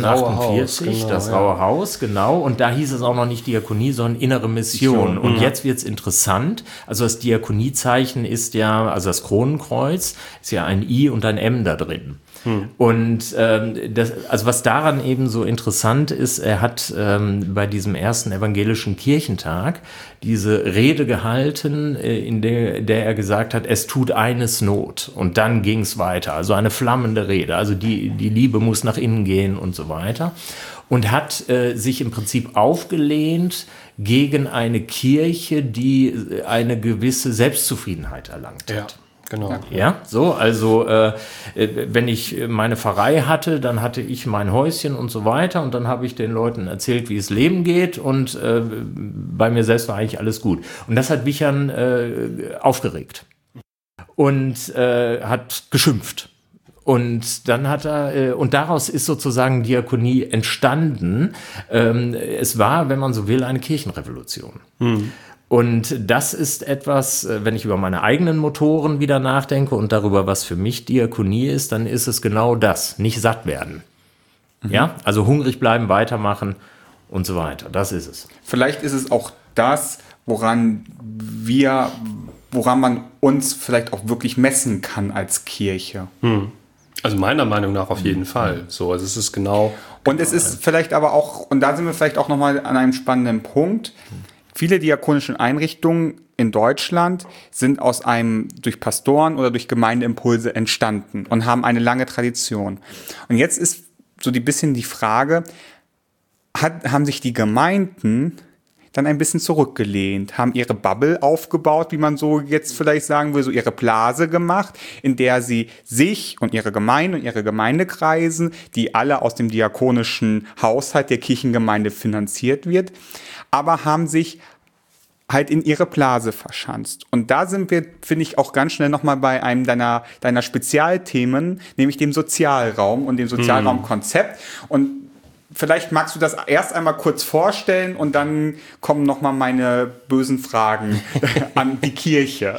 S3: 1848, das Raue Haus, genau. Und da hieß es auch noch nicht Diakonie, sondern innere Mission. Und jetzt wird es interessant. Also das Diakoniezeichen ist ja, also das Kronenkreuz, ist ja ein I und ein M da drin. Und also was daran eben so interessant ist, er hat bei diesem ersten evangelischen Kirchentag diese Rede gehalten, in der er gesagt hat, es tut eines Not. Und dann ging es weiter. Also eine flammende Rede. Also die Liebe muss nach innen gehen und so weiter. Und hat sich im Prinzip aufgelehnt gegen eine Kirche, die eine gewisse Selbstzufriedenheit erlangt hat.
S1: Ja. Genau.
S3: Ja, so, also wenn ich meine Pfarrei hatte, dann hatte ich mein Häuschen und so weiter und dann habe ich den Leuten erzählt, wie es Leben geht und bei mir selbst war eigentlich alles gut. Und das hat Wichern aufgeregt und hat geschimpft. Und dann hat er, und daraus ist sozusagen Diakonie entstanden. Es war, wenn man so will, eine Kirchenrevolution. Und das ist etwas, wenn ich über meine eigenen Motoren wieder nachdenke und darüber, was für mich Diakonie ist, dann ist es genau das, nicht satt werden. Ja, also hungrig bleiben, weitermachen und so weiter. Das ist es.
S2: Vielleicht ist es auch das, woran man uns vielleicht auch wirklich messen kann als Kirche.
S1: Also meiner Meinung nach auf jeden Fall. So, also es ist genau.
S2: Und es ist vielleicht aber auch, und da sind wir vielleicht auch nochmal an einem spannenden Punkt. Viele diakonische Einrichtungen in Deutschland sind durch Pastoren oder durch Gemeindeimpulse entstanden und haben eine lange Tradition. Und jetzt ist so ein bisschen die Frage, haben sich die Gemeinden dann ein bisschen zurückgelehnt, haben ihre Bubble aufgebaut, wie man so jetzt vielleicht sagen will, so ihre Blase gemacht, in der sie sich und ihre Gemeinde und ihre Gemeindekreisen, die alle aus dem diakonischen Haushalt der Kirchengemeinde finanziert wird, aber haben sich halt in ihre Blase verschanzt. Und da sind wir, finde ich, auch ganz schnell nochmal bei einem deiner Spezialthemen, nämlich dem Sozialraum und dem Sozialraumkonzept. Und vielleicht magst du das erst einmal kurz vorstellen und dann kommen nochmal meine bösen Fragen an die Kirche.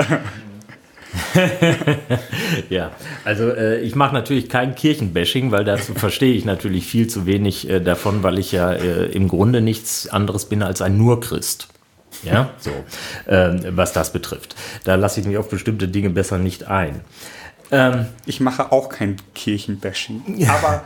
S3: Ja, also ich mache natürlich kein Kirchenbashing, weil dazu verstehe ich natürlich viel zu wenig davon, weil ich ja im Grunde nichts anderes bin als ein Nur-Christ. Ja, so, was das betrifft. Da lasse ich mich auf bestimmte Dinge besser nicht ein.
S2: Ich mache auch kein Kirchenbashing, aber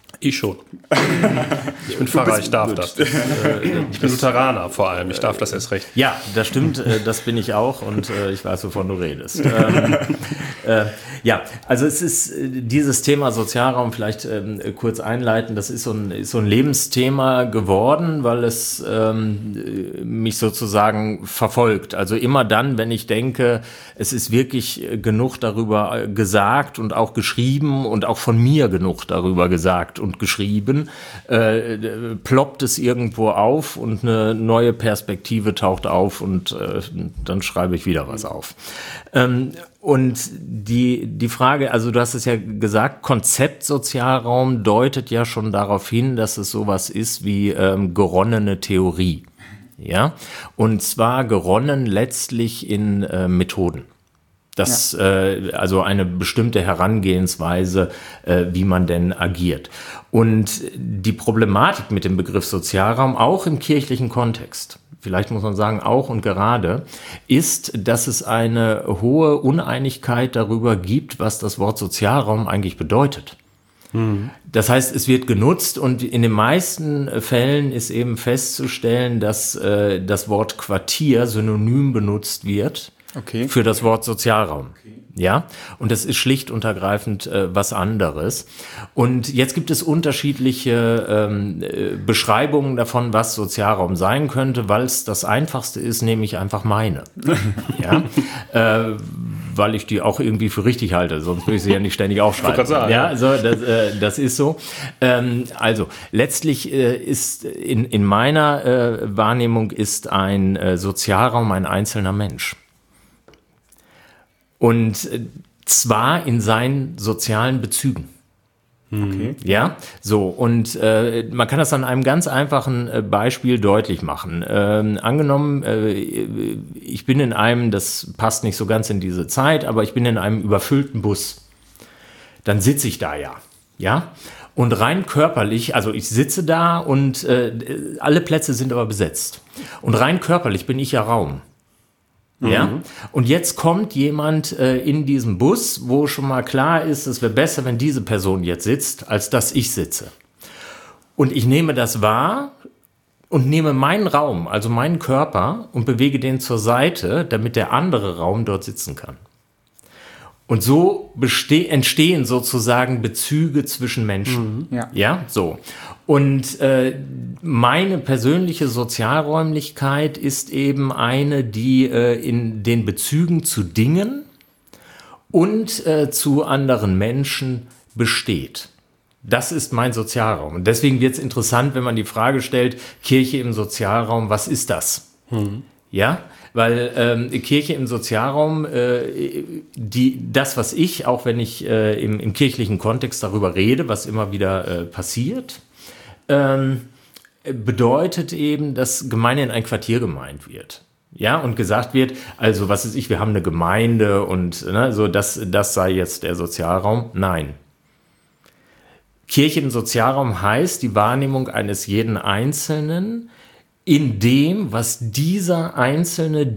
S1: Ich schon. Ich bin Pfarrer, ich darf das. Ich bin Lutheraner vor allem, ich darf das erst recht.
S3: Ja, das stimmt, das bin ich auch und ich weiß, wovon du redest. Ja, also es ist dieses Thema Sozialraum, vielleicht kurz einleiten, das ist so ein Lebensthema geworden, weil es mich sozusagen verfolgt. Also immer dann, wenn ich denke, es ist wirklich genug darüber gesagt und auch geschrieben und auch von mir genug darüber gesagt und geschrieben, ploppt es irgendwo auf und eine neue Perspektive taucht auf und dann schreibe ich wieder was auf. Und die Frage, also du hast es ja gesagt, Konzept Sozialraum deutet ja schon darauf hin, dass es sowas ist wie geronnene Theorie. Ja, und zwar geronnen letztlich in Methoden. Das, also eine bestimmte Herangehensweise, wie man denn agiert. Und die Problematik mit dem Begriff Sozialraum, auch im kirchlichen Kontext, vielleicht muss man sagen auch und gerade, ist, dass es eine hohe Uneinigkeit darüber gibt, was das Wort Sozialraum eigentlich bedeutet. Das heißt, es wird genutzt und in den meisten Fällen ist eben festzustellen, dass das Wort Quartier synonym benutzt wird für das Wort Sozialraum. Ja, und das ist schlicht und ergreifend was anderes. Und jetzt gibt es unterschiedliche Beschreibungen davon, was Sozialraum sein könnte, weil es das Einfachste ist, nehme ich einfach meine. Ja, weil ich die auch irgendwie für richtig halte, sonst würde ich sie ja nicht ständig aufschreiben. Ja, also das ist so. Also letztlich ist in meiner Wahrnehmung ist ein Sozialraum ein einzelner Mensch. Und zwar in seinen sozialen Bezügen. Okay. Ja, so. Und man kann das an einem ganz einfachen Beispiel deutlich machen. Angenommen, ich bin in einem, das passt nicht so ganz in diese Zeit, aber ich bin in einem überfüllten Bus. Dann sitze ich da ja. Und rein körperlich, also ich sitze da und alle Plätze sind aber besetzt. Und rein körperlich bin ich ja Raum. Ja, und jetzt kommt jemand in diesem Bus, wo schon mal klar ist, es wäre besser, wenn diese Person jetzt sitzt, als dass ich sitze. Und ich nehme das wahr und nehme meinen Raum, also meinen Körper, und bewege den zur Seite, damit der andere Raum dort sitzen kann. Und so entstehen sozusagen Bezüge zwischen Menschen. Ja, so. Und meine persönliche Sozialräumlichkeit ist eben eine, die in den Bezügen zu Dingen und zu anderen Menschen besteht. Das ist mein Sozialraum. Und deswegen wird es interessant, wenn man die Frage stellt, Kirche im Sozialraum, was ist das? Ja, weil Kirche im Sozialraum, das, was ich, auch wenn ich im kirchlichen Kontext darüber rede, was immer wieder passiert, bedeutet eben, dass gemeinhin ein Quartier gemeint wird. Ja, und gesagt wird, also was weiß ich, wir haben eine Gemeinde und so, das sei jetzt der Sozialraum. Nein. Kirche im Sozialraum heißt die Wahrnehmung eines jeden Einzelnen in dem, was diese Einzelne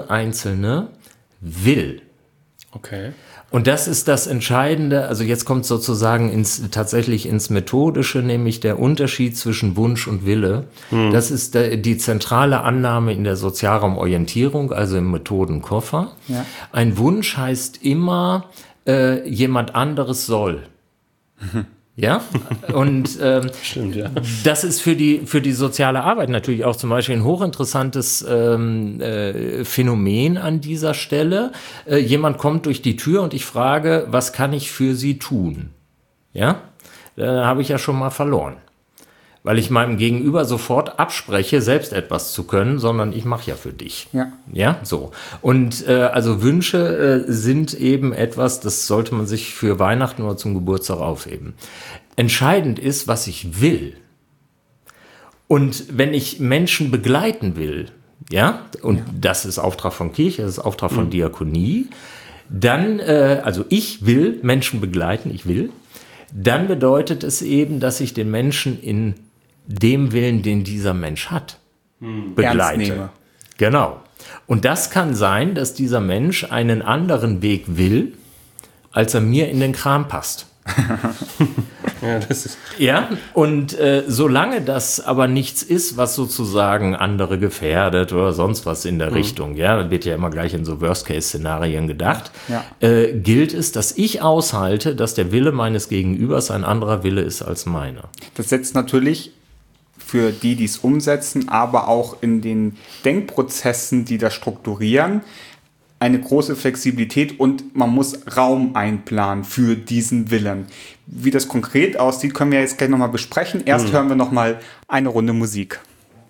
S3: will. Okay. Und das ist das Entscheidende, also jetzt kommt sozusagen tatsächlich ins Methodische, nämlich der Unterschied zwischen Wunsch und Wille. Das ist die zentrale Annahme in der Sozialraumorientierung, also im Methodenkoffer. Ja. Ein Wunsch heißt immer, jemand anderes soll. Ja, und
S1: stimmt, ja.
S3: Das ist für die soziale Arbeit natürlich auch zum Beispiel ein hochinteressantes Phänomen an dieser Stelle. Jemand kommt durch die Tür und ich frage, was kann ich für Sie tun? Ja, da habe ich ja schon mal verloren, weil ich meinem Gegenüber sofort abspreche, selbst etwas zu können, sondern ich mache ja für dich. Ja, so. Und also Wünsche sind eben etwas, das sollte man sich für Weihnachten oder zum Geburtstag aufheben. Entscheidend ist, was ich will. Und wenn ich Menschen begleiten will, ja, und das ist Auftrag von Kirche, das ist Auftrag von Diakonie, dann, also ich will Menschen begleiten, dann bedeutet es eben, dass ich den Menschen in dem Willen, den dieser Mensch hat, begleite. Genau. Und das kann sein, dass dieser Mensch einen anderen Weg will, als er mir in den Kram passt. Ja, und solange das aber nichts ist, was sozusagen andere gefährdet oder sonst was in der Richtung, ja, da wird ja immer gleich in so Worst-Case-Szenarien gedacht, gilt es, dass ich aushalte, dass der Wille meines Gegenübers ein anderer Wille ist als meiner.
S2: Das setzt natürlich für die es umsetzen, aber auch in den Denkprozessen, die das strukturieren, eine große Flexibilität und man muss Raum einplanen für diesen Willen. Wie das konkret aussieht, können wir jetzt gleich nochmal besprechen. Erst hören wir nochmal eine Runde Musik.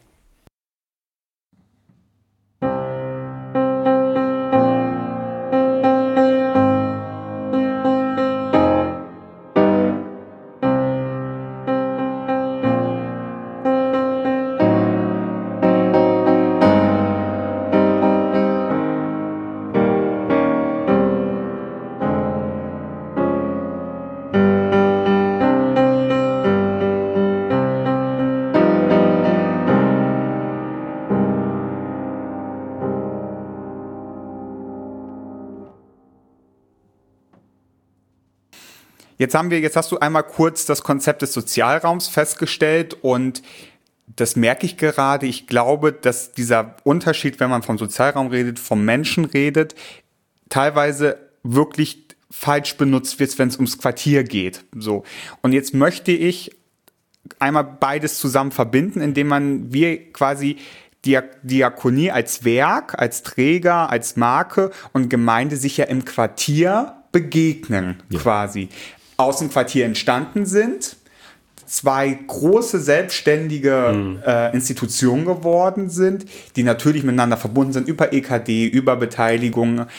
S2: Jetzt hast du einmal kurz das Konzept des Sozialraums festgestellt und das merke ich gerade. Ich glaube, dass dieser Unterschied, wenn man vom Sozialraum redet, vom Menschen redet, teilweise wirklich falsch benutzt wird, wenn es ums Quartier geht. So. Und jetzt möchte ich einmal beides zusammen verbinden, indem wir quasi Diakonie als Werk, als Träger, als Marke und Gemeinde sich ja im Quartier begegnen, quasi. Aus dem Quartier entstanden sind, zwei große selbstständige Institutionen geworden sind, die natürlich miteinander verbunden sind über EKD, über Beteiligung.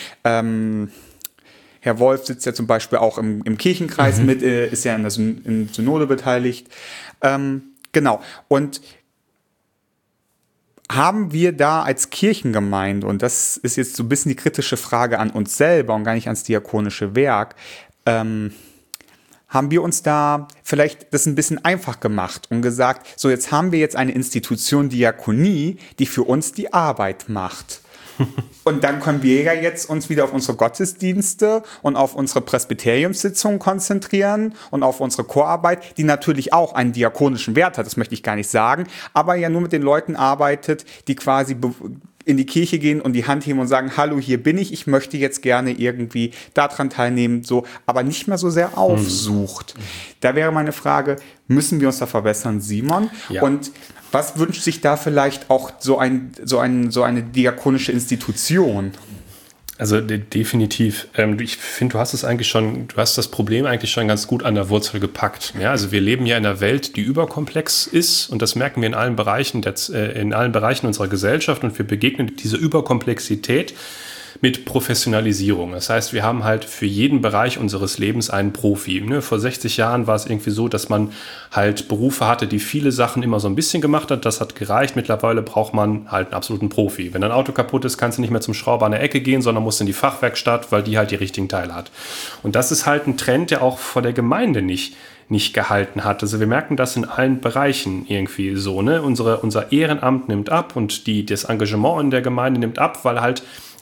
S2: Herr Wolf sitzt ja zum Beispiel auch im Kirchenkreis mit, ist ja in Synode beteiligt. Genau. Und haben wir da als Kirchengemeinde, und das ist jetzt so ein bisschen die kritische Frage an uns selber und gar nicht ans diakonische Werk, haben wir uns da vielleicht das ein bisschen einfach gemacht und gesagt, so jetzt haben wir jetzt eine Institution Diakonie, die für uns die Arbeit macht. Und dann können wir ja jetzt uns wieder auf unsere Gottesdienste und auf unsere Presbyteriumssitzungen konzentrieren und auf unsere Chorarbeit, die natürlich auch einen diakonischen Wert hat, das möchte ich gar nicht sagen, aber ja nur mit den Leuten arbeitet, die quasi in die Kirche gehen und die Hand heben und sagen, hallo, hier bin ich möchte jetzt gerne irgendwie daran teilnehmen, so, aber nicht mehr so sehr aufsucht. Da wäre meine Frage, müssen wir uns da verbessern, Simon?
S1: Ja.
S2: Und was wünscht sich da vielleicht auch so eine diakonische Institution?
S1: Also definitiv. Ich finde, du hast das Problem eigentlich schon ganz gut an der Wurzel gepackt. Ja, also wir leben ja in einer Welt, die überkomplex ist und das merken wir in allen Bereichen unserer Gesellschaft und wir begegnen dieser Überkomplexität mit Professionalisierung. Das heißt, wir haben halt für jeden Bereich unseres Lebens einen Profi. Ne? Vor 60 Jahren war es irgendwie so, dass man halt Berufe hatte, die viele Sachen immer so ein bisschen gemacht hat. Das hat gereicht. Mittlerweile braucht man halt einen absoluten Profi. Wenn ein Auto kaputt ist, kannst du nicht mehr zum Schrauber an der Ecke gehen, sondern musst in die Fachwerkstatt, weil die halt die richtigen Teile hat. Und das ist halt ein Trend, der auch vor der Gemeinde nicht gehalten hat. Also wir merken das in allen Bereichen irgendwie so. Ne? Unser Ehrenamt nimmt ab und das Engagement in der Gemeinde nimmt ab, weil halt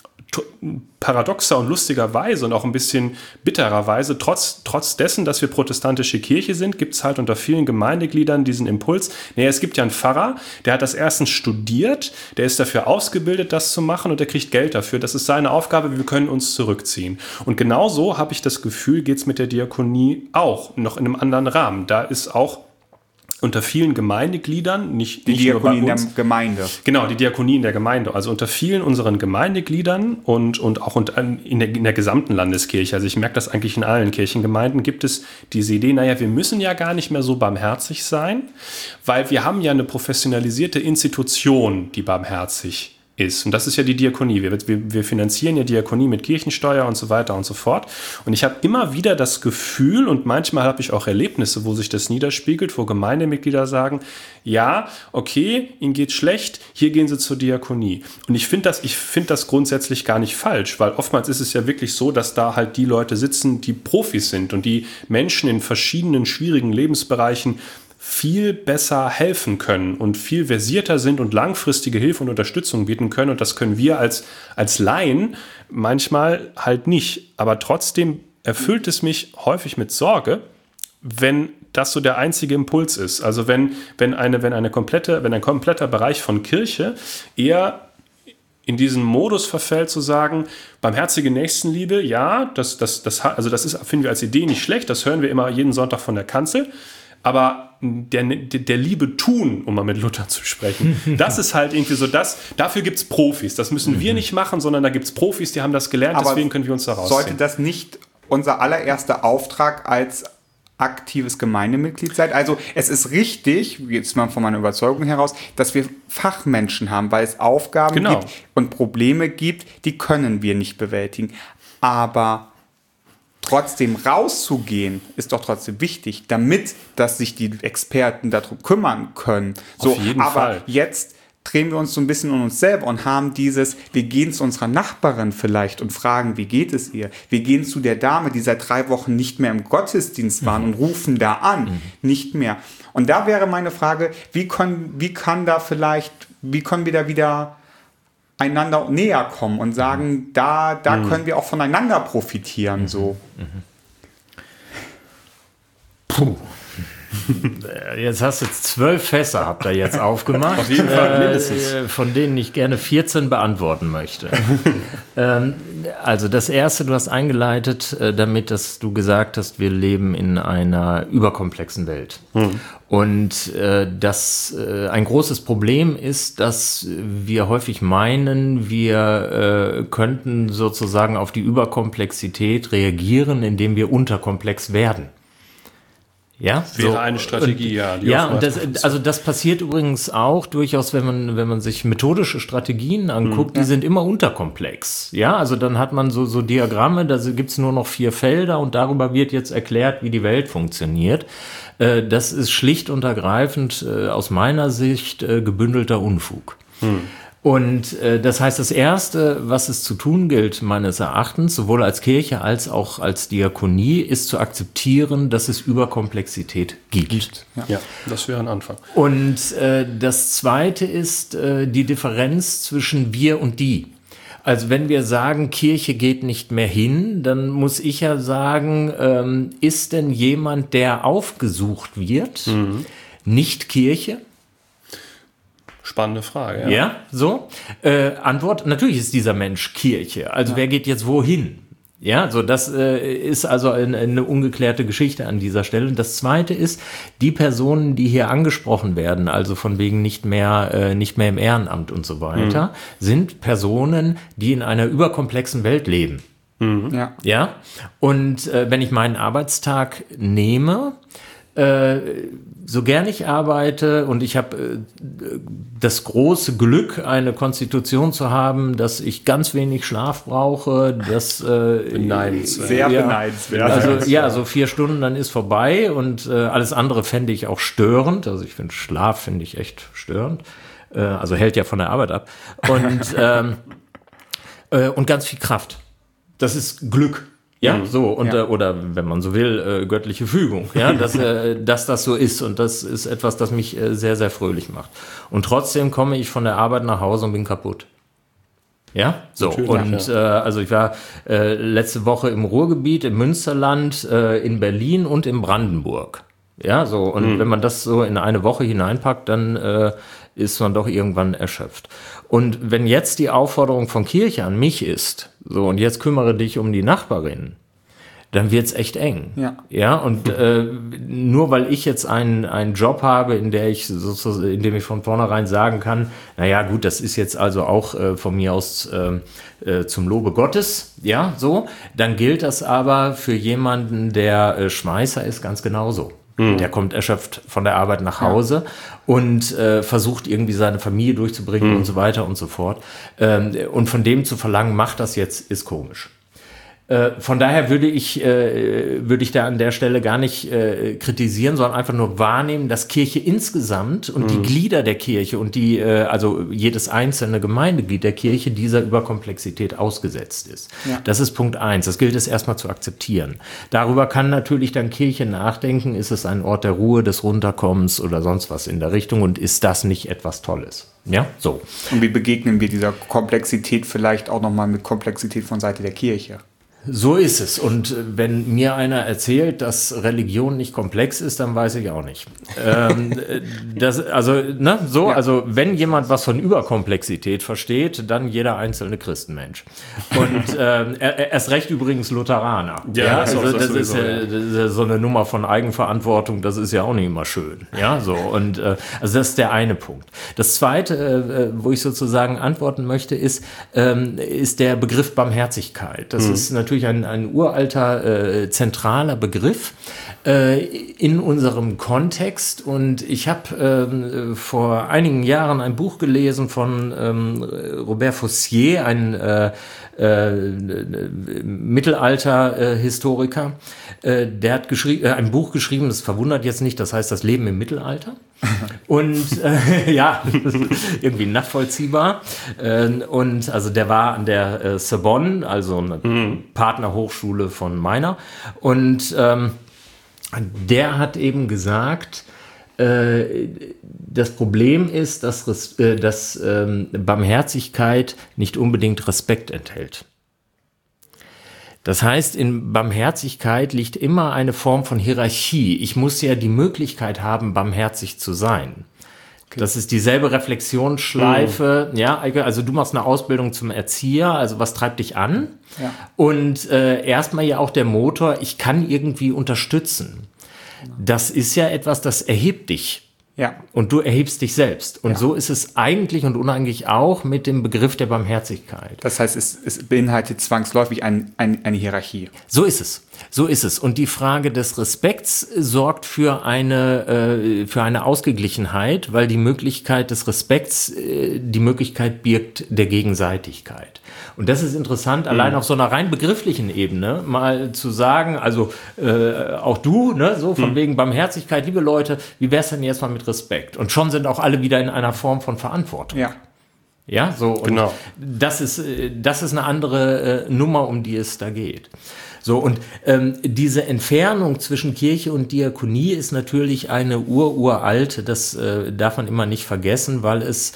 S1: paradoxer und lustigerweise und auch ein bisschen bittererweise, trotz dessen, dass wir protestantische Kirche sind, gibt es halt unter vielen Gemeindegliedern diesen Impuls. Naja, es gibt ja einen Pfarrer, der hat das erstens studiert, der ist dafür ausgebildet, das zu machen und der kriegt Geld dafür. Das ist seine Aufgabe, wir können uns zurückziehen. Und genauso habe ich das Gefühl, geht es mit der Diakonie auch, noch in einem anderen Rahmen. Da ist auch unter vielen Gemeindegliedern, nicht
S2: die Diakonie
S1: nur bei uns.
S2: In der Gemeinde.
S1: Genau, die Diakonie in der Gemeinde. Also unter vielen unseren Gemeindegliedern und auch in der gesamten Landeskirche, also ich merke das eigentlich in allen Kirchengemeinden, gibt es diese Idee, naja, wir müssen ja gar nicht mehr so barmherzig sein, weil wir haben ja eine professionalisierte Institution, die barmherzig ist. Und das ist ja die Diakonie. Wir finanzieren ja Diakonie mit Kirchensteuer und so weiter und so fort. Und ich habe immer wieder das Gefühl, und manchmal habe ich auch Erlebnisse, wo sich das niederspiegelt, wo Gemeindemitglieder sagen, ja, okay, ihnen geht's schlecht, hier gehen sie zur Diakonie. Und ich finde das grundsätzlich gar nicht falsch, weil oftmals ist es ja wirklich so, dass da halt die Leute sitzen, die Profis sind und die Menschen in verschiedenen schwierigen Lebensbereichen viel besser helfen können und viel versierter sind und langfristige Hilfe und Unterstützung bieten können. Und das können wir als Laien manchmal halt nicht. Aber trotzdem erfüllt es mich häufig mit Sorge, wenn das so der einzige Impuls ist. Also wenn ein kompletter Bereich von Kirche eher in diesen Modus verfällt, zu sagen, barmherzige Nächstenliebe, ja, das ist, finden wir als Idee nicht schlecht, das hören wir immer jeden Sonntag von der Kanzel, aber der Liebe tun, um mal mit Luther zu sprechen, das ist halt irgendwie so dafür gibt es Profis, das müssen wir nicht machen, sondern da gibt es Profis, die haben das gelernt,
S2: aber
S1: deswegen können wir uns da rausziehen.
S2: Sollte das nicht unser allererster Auftrag als aktives Gemeindemitglied sein? Also es ist richtig, jetzt mal von meiner Überzeugung heraus, dass wir Fachmenschen haben, weil es Aufgaben gibt und Probleme gibt, die können wir nicht bewältigen. Aber trotzdem rauszugehen, ist doch trotzdem wichtig, damit dass sich die Experten darum kümmern können.
S1: Auf jeden Fall.
S2: Aber jetzt drehen wir uns so ein bisschen um uns selber und haben wir gehen zu unserer Nachbarin vielleicht und fragen, wie geht es ihr? Wir gehen zu der Dame, die seit 3 Wochen nicht mehr im Gottesdienst waren und rufen da an, nicht mehr. Und da wäre meine Frage, wie können wir da wieder einander näher kommen und sagen, da können wir auch voneinander profitieren, so.
S3: Puh. Jetzt hast du 12 Fässer, habt ihr jetzt aufgemacht.
S1: Auf jeden Fall mindestens.
S3: Von denen ich gerne 14 beantworten möchte. Also das Erste, du hast eingeleitet damit, dass du gesagt hast, wir leben in einer überkomplexen Welt. Und ein großes Problem ist, dass wir häufig meinen, wir könnten sozusagen auf die Überkomplexität reagieren, indem wir unterkomplex werden. Ja,
S1: wäre eine Strategie,
S3: und das passiert übrigens auch durchaus, wenn man sich methodische Strategien anguckt, die sind immer unterkomplex. Ja, also dann hat man so Diagramme, da gibt's nur noch 4 Felder und darüber wird jetzt erklärt, wie die Welt funktioniert. Das ist schlicht und ergreifend aus meiner Sicht gebündelter Unfug. Und das heißt, das Erste, was es zu tun gilt, meines Erachtens, sowohl als Kirche als auch als Diakonie, ist zu akzeptieren, dass es Überkomplexität gibt.
S1: Ja, das wäre ein Anfang.
S3: Und das Zweite ist die Differenz zwischen wir und die. Also wenn wir sagen, Kirche geht nicht mehr hin, dann muss ich ja sagen, ist denn jemand, der aufgesucht wird, nicht Kirche?
S1: Spannende Frage.
S3: Ja, so. Antwort, natürlich ist dieser Mensch Kirche. Also wer geht jetzt wohin? Ja, so das ist also eine ungeklärte Geschichte an dieser Stelle. Und das Zweite ist, die Personen, die hier angesprochen werden, also von wegen nicht mehr im Ehrenamt und so weiter, sind Personen, die in einer überkomplexen Welt leben. Ja. Und wenn ich meinen Arbeitstag nehme, so gern ich arbeite und ich habe das große Glück, eine Konstitution zu haben, dass ich ganz wenig Schlaf brauche, das
S1: beneidenswert.
S2: Sehr beneidenswert.
S3: Also so 4 Stunden, dann ist vorbei und alles andere fände ich auch störend. Also ich finde Schlaf finde ich echt störend. Also hält ja von der Arbeit ab. Und ganz viel Kraft. Das ist Glück. Ja, so, und, oder wenn man so will, göttliche Fügung, ja, dass das so ist. Und das ist etwas, das mich sehr, sehr fröhlich macht. Und trotzdem komme ich von der Arbeit nach Hause und bin kaputt. Ja, so.
S1: Natürlich,
S3: und also ich war letzte Woche im Ruhrgebiet, im Münsterland, in Berlin und in Brandenburg. Ja, so. Und wenn man das so in eine Woche hineinpackt, dann ist man doch irgendwann erschöpft. Und wenn jetzt die Aufforderung von Kirche an mich ist, so, und jetzt kümmere dich um die Nachbarin, dann wird's echt eng. Ja, und nur weil ich jetzt einen Job habe, in dem ich von vornherein sagen kann, naja, gut, das ist jetzt also auch von mir aus zum Lobe Gottes, ja, so, dann gilt das aber für jemanden, der Schmeißer ist, ganz genauso. Der kommt erschöpft von der Arbeit nach Hause und versucht irgendwie seine Familie durchzubringen und so weiter und so fort. Und von dem zu verlangen, mach das jetzt, ist komisch. Von daher würde ich da an der Stelle gar nicht kritisieren, sondern einfach nur wahrnehmen, dass Kirche insgesamt und die Glieder der Kirche und also jedes einzelne Gemeindeglied der Kirche dieser Überkomplexität ausgesetzt ist. Ja. Das ist Punkt 1. Das gilt es erstmal zu akzeptieren. Darüber kann natürlich dann Kirche nachdenken, ist es ein Ort der Ruhe, des Runterkommens oder sonst was in der Richtung und ist das nicht etwas Tolles? Ja, so.
S2: Und wie begegnen wir dieser Komplexität vielleicht auch nochmal mit Komplexität von Seite der Kirche?
S3: So ist es. Und wenn mir einer erzählt, dass Religion nicht komplex ist, dann weiß ich auch nicht. Also wenn jemand was von Überkomplexität versteht, dann jeder einzelne Christenmensch. Und erst recht übrigens Lutheraner.
S1: Ja,
S3: das ist so eine Nummer von Eigenverantwortung, das ist ja auch nicht immer schön. Ja, so. Und also das ist der eine Punkt. Das zweite, wo ich sozusagen antworten möchte, ist der Begriff Barmherzigkeit. Das ist natürlich ein uralter, zentraler Begriff in unserem Kontext. Und ich habe vor einigen Jahren ein Buch gelesen von Robert Fossier, ein Mittelalter-Historiker. Der hat ein Buch geschrieben, das verwundert jetzt nicht, das heißt das Leben im Mittelalter. Und ja, irgendwie nachvollziehbar. Und also der war an der Sorbonne, also eine Partnerhochschule von meiner. Und der hat eben gesagt, das Problem ist, dass Barmherzigkeit nicht unbedingt Respekt enthält. Das heißt, in Barmherzigkeit liegt immer eine Form von Hierarchie. Ich muss ja die Möglichkeit haben, barmherzig zu sein. Das ist dieselbe Reflexionsschleife. Ja, also du machst eine Ausbildung zum Erzieher, also was treibt dich an? Ja. Und erstmal ja auch der Motor, ich kann irgendwie unterstützen. Das ist ja etwas, das erhebt dich. Ja. Und du erhebst dich selbst. Und so ist es eigentlich und uneingeschränkt auch mit dem Begriff der Barmherzigkeit.
S2: Das heißt, es beinhaltet zwangsläufig eine Hierarchie.
S3: So ist es. So ist es. Und die Frage des Respekts sorgt für eine Ausgeglichenheit, weil die Möglichkeit des Respekts die Möglichkeit birgt der Gegenseitigkeit. Und das ist interessant, allein auf so einer rein begrifflichen Ebene mal zu sagen, also auch du, ne, so von wegen Barmherzigkeit, liebe Leute, wie wär's denn jetzt mal mit Respekt? Und schon sind auch alle wieder in einer Form von Verantwortung. Ja. Ja, so. Und genau. Das ist eine andere Nummer, um die es da geht. So, und diese Entfernung zwischen Kirche und Diakonie ist natürlich eine uralte, das darf man immer nicht vergessen, weil es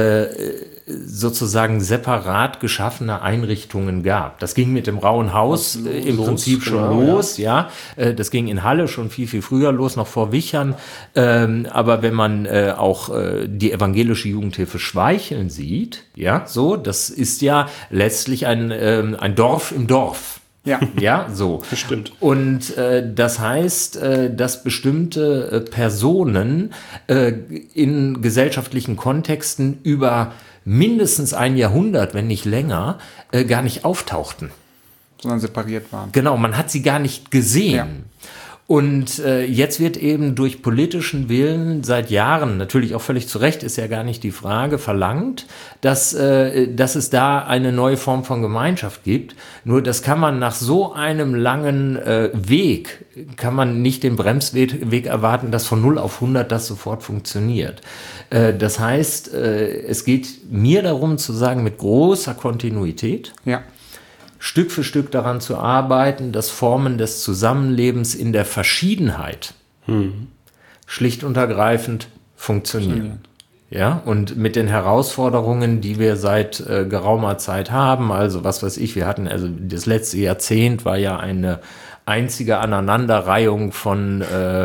S3: sozusagen separat geschaffene Einrichtungen gab. Das ging mit dem Rauen Haus im Prinzip schon los, ja. Das ging in Halle schon viel, viel früher los, noch vor Wichern. Aber wenn man auch die evangelische Jugendhilfe Schweicheln sieht, ja, so, das ist ja letztlich ein Dorf im Dorf. Ja, ja, so.
S1: Bestimmt.
S3: Und das heißt, dass bestimmte Personen in gesellschaftlichen Kontexten über mindestens ein Jahrhundert, wenn nicht länger, gar nicht auftauchten.
S2: Sondern separiert waren.
S3: Genau, man hat sie gar nicht gesehen. Ja. Und jetzt wird eben durch politischen Willen seit Jahren, natürlich auch völlig zu Recht, ist ja gar nicht die Frage, verlangt, dass es da eine neue Form von Gemeinschaft gibt. Nur das kann man nach so einem langen Weg, kann man nicht den Bremsweg erwarten, dass von 0 auf 100 das sofort funktioniert. Das heißt, es geht mir darum zu sagen, mit großer Kontinuität, ja, Stück für Stück daran zu arbeiten, dass Formen des Zusammenlebens in der Verschiedenheit schlicht und ergreifend funktionieren. Ja, und mit den Herausforderungen, die wir seit geraumer Zeit haben, also was weiß ich, wir hatten, also das letzte Jahrzehnt war ja eine einzige Aneinanderreihung von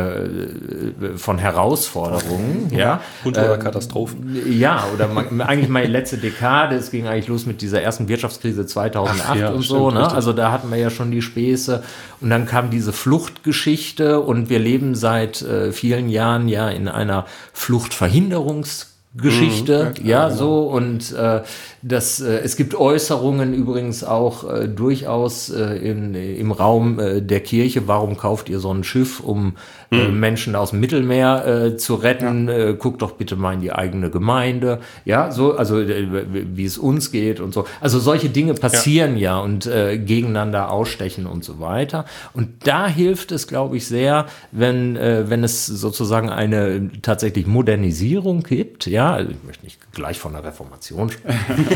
S3: Herausforderungen, ja.
S1: Und oder Katastrophen.
S3: Ja, oder eigentlich meine letzte Dekade, es ging eigentlich los mit dieser ersten Wirtschaftskrise 2008 und so, ne? Also da hatten wir ja schon die Späße und dann kam diese Fluchtgeschichte und wir leben seit vielen Jahren ja in einer Fluchtverhinderungsgeschichte, ja, so, und es gibt Äußerungen übrigens auch durchaus im Raum der Kirche, warum kauft ihr so ein Schiff, um Menschen aus dem Mittelmeer zu retten, guckt doch bitte mal in die eigene Gemeinde, ja, so, also wie es uns geht und so, also solche Dinge passieren ja und gegeneinander ausstechen und so weiter, und da hilft es, glaube ich, sehr, wenn es sozusagen eine tatsächlich Modernisierung gibt, ja, also ich möchte nicht gleich von der Reformation sprechen,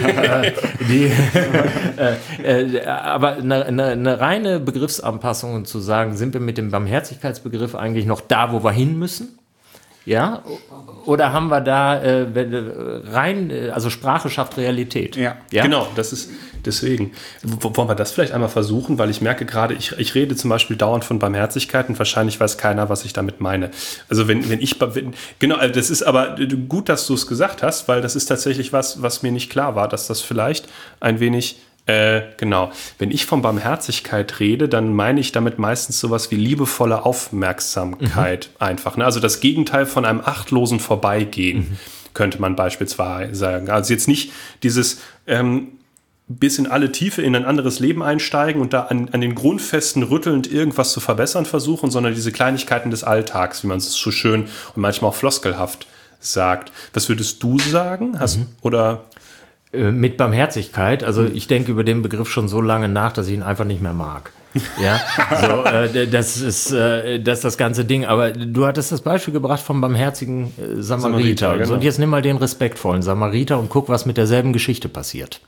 S3: aber eine reine Begriffsanpassung und zu sagen, sind wir mit dem Barmherzigkeitsbegriff eigentlich noch da, wo wir hin müssen? Ja? Oder haben wir da also Sprache schafft Realität?
S2: Ja.
S1: Genau, das ist deswegen. Wollen wir das vielleicht einmal versuchen? Weil ich merke gerade, ich rede zum Beispiel dauernd von Barmherzigkeit und wahrscheinlich weiß keiner, was ich damit meine. Also genau, also das ist aber gut, dass du es gesagt hast, weil das ist tatsächlich was mir nicht klar war, dass das vielleicht ein wenig genau. Wenn ich von Barmherzigkeit rede, dann meine ich damit meistens sowas wie liebevolle Aufmerksamkeit einfach. Ne? Also das Gegenteil von einem achtlosen Vorbeigehen, könnte man beispielsweise sagen. Also jetzt nicht dieses bis in alle Tiefe in ein anderes Leben einsteigen und da an den Grundfesten rüttelnd irgendwas zu verbessern versuchen, sondern diese Kleinigkeiten des Alltags, wie man es so schön und manchmal auch floskelhaft sagt. Was würdest du sagen? Oder...
S3: Mit Barmherzigkeit, also ich denke über den Begriff schon so lange nach, dass ich ihn einfach nicht mehr mag. Ja, so, das ist das ganze Ding. Aber du hattest das Beispiel gebracht vom barmherzigen Samariter.
S1: Genau.
S3: Und jetzt nimm mal den respektvollen Samariter und guck, was mit derselben Geschichte passiert.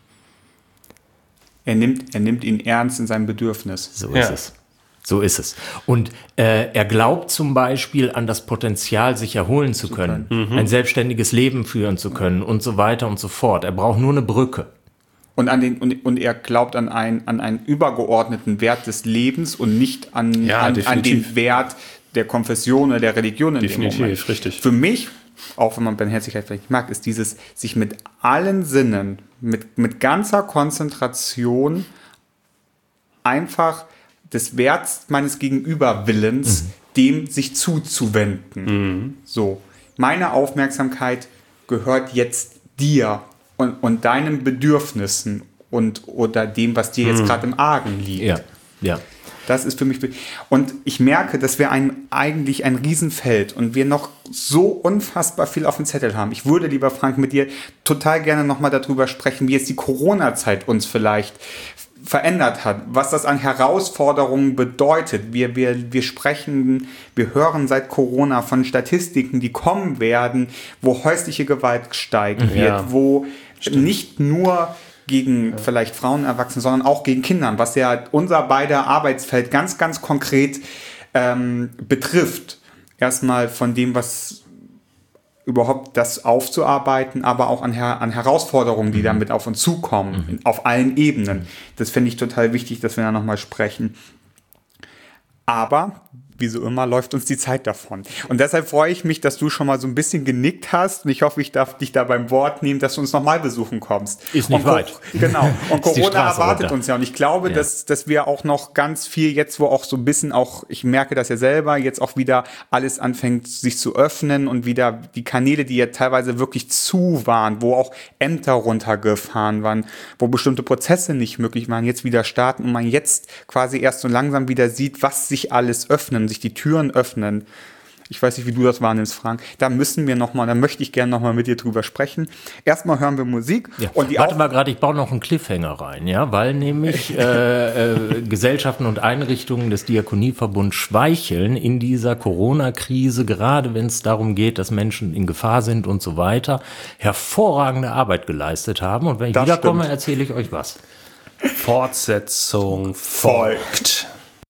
S2: Er nimmt ihn ernst in seinem Bedürfnis.
S3: So ist es. So ist es. Und er glaubt zum Beispiel an das Potenzial, sich erholen zu können, ein selbstständiges Leben führen zu können und so weiter und so fort. Er braucht nur eine Brücke.
S2: Und er glaubt an einen übergeordneten Wert des Lebens und nicht an den Wert der Konfession oder der Religion in dem Moment.
S1: Definitiv, richtig.
S2: Für mich, auch wenn man Barmherzigkeit vielleicht nicht mag, ist dieses sich mit allen Sinnen, mit ganzer Konzentration einfach des Werts meines Gegenüberwillens, dem sich zuzuwenden. So, meine Aufmerksamkeit gehört jetzt dir und deinen Bedürfnissen oder dem, was dir jetzt gerade im Argen liegt.
S3: Ja.
S2: Das ist für mich. Und ich merke, dass wir eigentlich ein Riesenfeld und wir noch so unfassbar viel auf dem Zettel haben. Ich würde, lieber Frank, mit dir total gerne nochmal darüber sprechen, wie jetzt die Corona-Zeit uns vielleicht verändert hat, was das an Herausforderungen bedeutet. Wir hören seit Corona von Statistiken, die kommen werden, wo häusliche Gewalt steigen wird, wo nicht nur gegen vielleicht Frauen, Erwachsene, sondern auch gegen Kindern, was ja unser beider Arbeitsfeld ganz, ganz konkret betrifft. Erstmal von dem, was überhaupt das aufzuarbeiten, aber auch an Herausforderungen, die damit auf uns zukommen, auf allen Ebenen. Das finde ich total wichtig, dass wir da nochmal sprechen. Aber, wie so immer, läuft uns die Zeit davon. Und deshalb freue ich mich, dass du schon mal so ein bisschen genickt hast. Und ich hoffe, ich darf dich da beim Wort nehmen, dass du uns nochmal besuchen kommst.
S3: Ist nicht weit.
S2: Genau. Und Corona erwartet
S3: runter.
S2: uns ja. Und ich glaube, dass wir auch noch ganz viel jetzt, wo auch so ein bisschen auch, ich merke das ja selber, jetzt auch wieder alles anfängt, sich zu öffnen und wieder die Kanäle, die ja teilweise wirklich zu waren, wo auch Ämter runtergefahren waren, wo bestimmte Prozesse nicht möglich waren, jetzt wieder starten und man jetzt quasi erst so langsam wieder sieht, was sich alles öffnen, sich die Türen öffnen. Ich weiß nicht, wie du das wahrnimmst, Frank. Da möchte ich gerne nochmal mit dir drüber sprechen. Erstmal hören wir Musik.
S3: Ja. Warte mal gerade, ich baue noch einen Cliffhanger rein, ja, weil nämlich Gesellschaften und Einrichtungen des Diakonieverbunds Schweicheln in dieser Corona-Krise, gerade wenn es darum geht, dass Menschen in Gefahr sind und so weiter, hervorragende Arbeit geleistet haben. Und wenn ich wiederkomme, erzähle ich euch was.
S1: Fortsetzung folgt.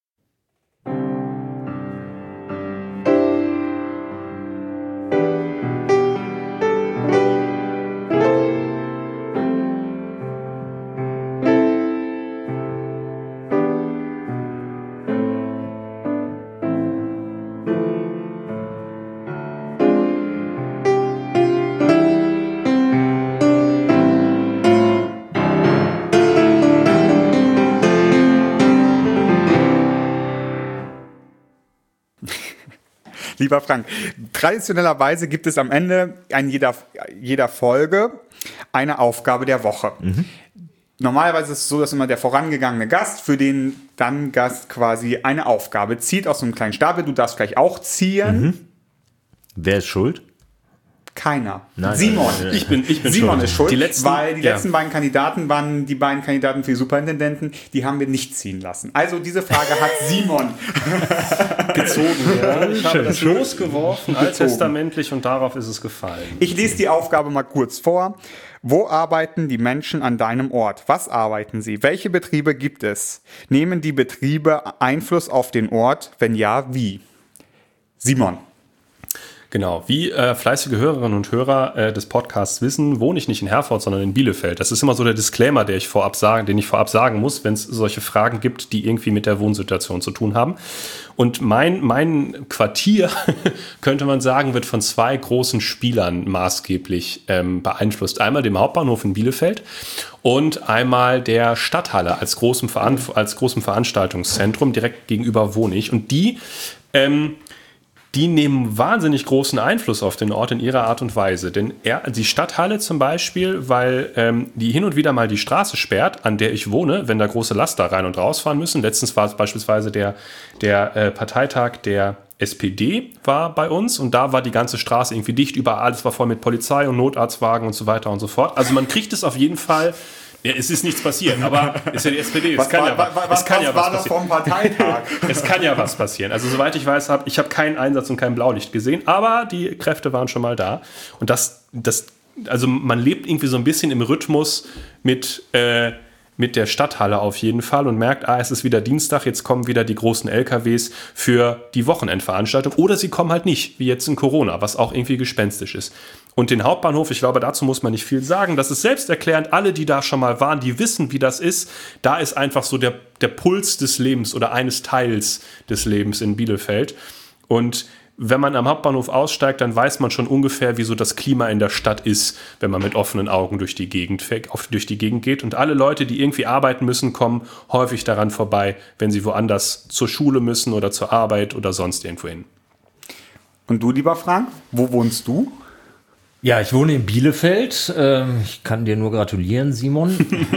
S2: Lieber Frank, traditionellerweise gibt es am Ende jeder Folge eine Aufgabe der Woche. Normalerweise ist es so, dass immer der vorangegangene Gast für den dann Gast quasi eine Aufgabe zieht aus so einem kleinen Stapel. Du darfst gleich auch ziehen.
S3: Wer ist schuld?
S2: Keiner.
S3: Nein,
S2: Simon.
S3: nein.
S1: Ich bin
S2: Simon
S1: schuld.
S2: ist schuld,
S1: Die letzten
S2: beiden Kandidaten waren die beiden Kandidaten für die Superintendenten, die haben wir nicht ziehen lassen. Also diese Frage hat Simon
S1: gezogen. Ja. Ich habe das losgeworfen, alttestamentlich, und darauf ist es gefallen.
S2: Ich lese die Aufgabe mal kurz vor. Wo arbeiten die Menschen an deinem Ort? Was arbeiten sie? Welche Betriebe gibt es? Nehmen die Betriebe Einfluss auf den Ort? Wenn ja, wie? Simon.
S1: Genau, wie fleißige Hörerinnen und Hörer des Podcasts wissen, wohne ich nicht in Herford, sondern in Bielefeld. Das ist immer so der Disclaimer, den ich vorab sagen muss, wenn es solche Fragen gibt, die irgendwie mit der Wohnsituation zu tun haben. Und mein Quartier, könnte man sagen, wird von zwei großen Spielern maßgeblich beeinflusst. Einmal dem Hauptbahnhof in Bielefeld und einmal der Stadthalle als großem Veranstaltungszentrum. Direkt gegenüber wohne ich. Und die nehmen wahnsinnig großen Einfluss auf den Ort in ihrer Art und Weise. Denn die Stadthalle zum Beispiel, weil die hin und wieder mal die Straße sperrt, an der ich wohne, wenn da große Laster rein und rausfahren müssen. Letztens war es beispielsweise der Parteitag der SPD war bei uns und da war die ganze Straße irgendwie dicht, überall alles war voll mit Polizei und Notarztwagen und so weiter und so fort. Also man kriegt es auf jeden Fall. Ja, es ist nichts passiert, aber ist ja die SPD.
S2: Was war da vom Parteitag?
S1: Es kann ja was passieren. Also soweit ich weiß, ich habe keinen Einsatz und kein Blaulicht gesehen, aber die Kräfte waren schon mal da. Und also man lebt irgendwie so ein bisschen im Rhythmus mit der Stadthalle auf jeden Fall und merkt, es ist wieder Dienstag, jetzt kommen wieder die großen LKWs für die Wochenendveranstaltung. Oder sie kommen halt nicht, wie jetzt in Corona, was auch irgendwie gespenstisch ist. Und den Hauptbahnhof, ich glaube, dazu muss man nicht viel sagen. Das ist selbsterklärend. Alle, die da schon mal waren, die wissen, wie das ist. Da ist einfach so der Puls des Lebens oder eines Teils des Lebens in Bielefeld. Und wenn man am Hauptbahnhof aussteigt, dann weiß man schon ungefähr, wie so das Klima in der Stadt ist, wenn man mit offenen Augen durch die Gegend geht. Und alle Leute, die irgendwie arbeiten müssen, kommen häufig daran vorbei, wenn sie woanders zur Schule müssen oder zur Arbeit oder sonst irgendwo hin.
S2: Und du, lieber Frank, wo wohnst du?
S3: Ja, ich wohne in Bielefeld. Ich kann dir nur gratulieren, Simon.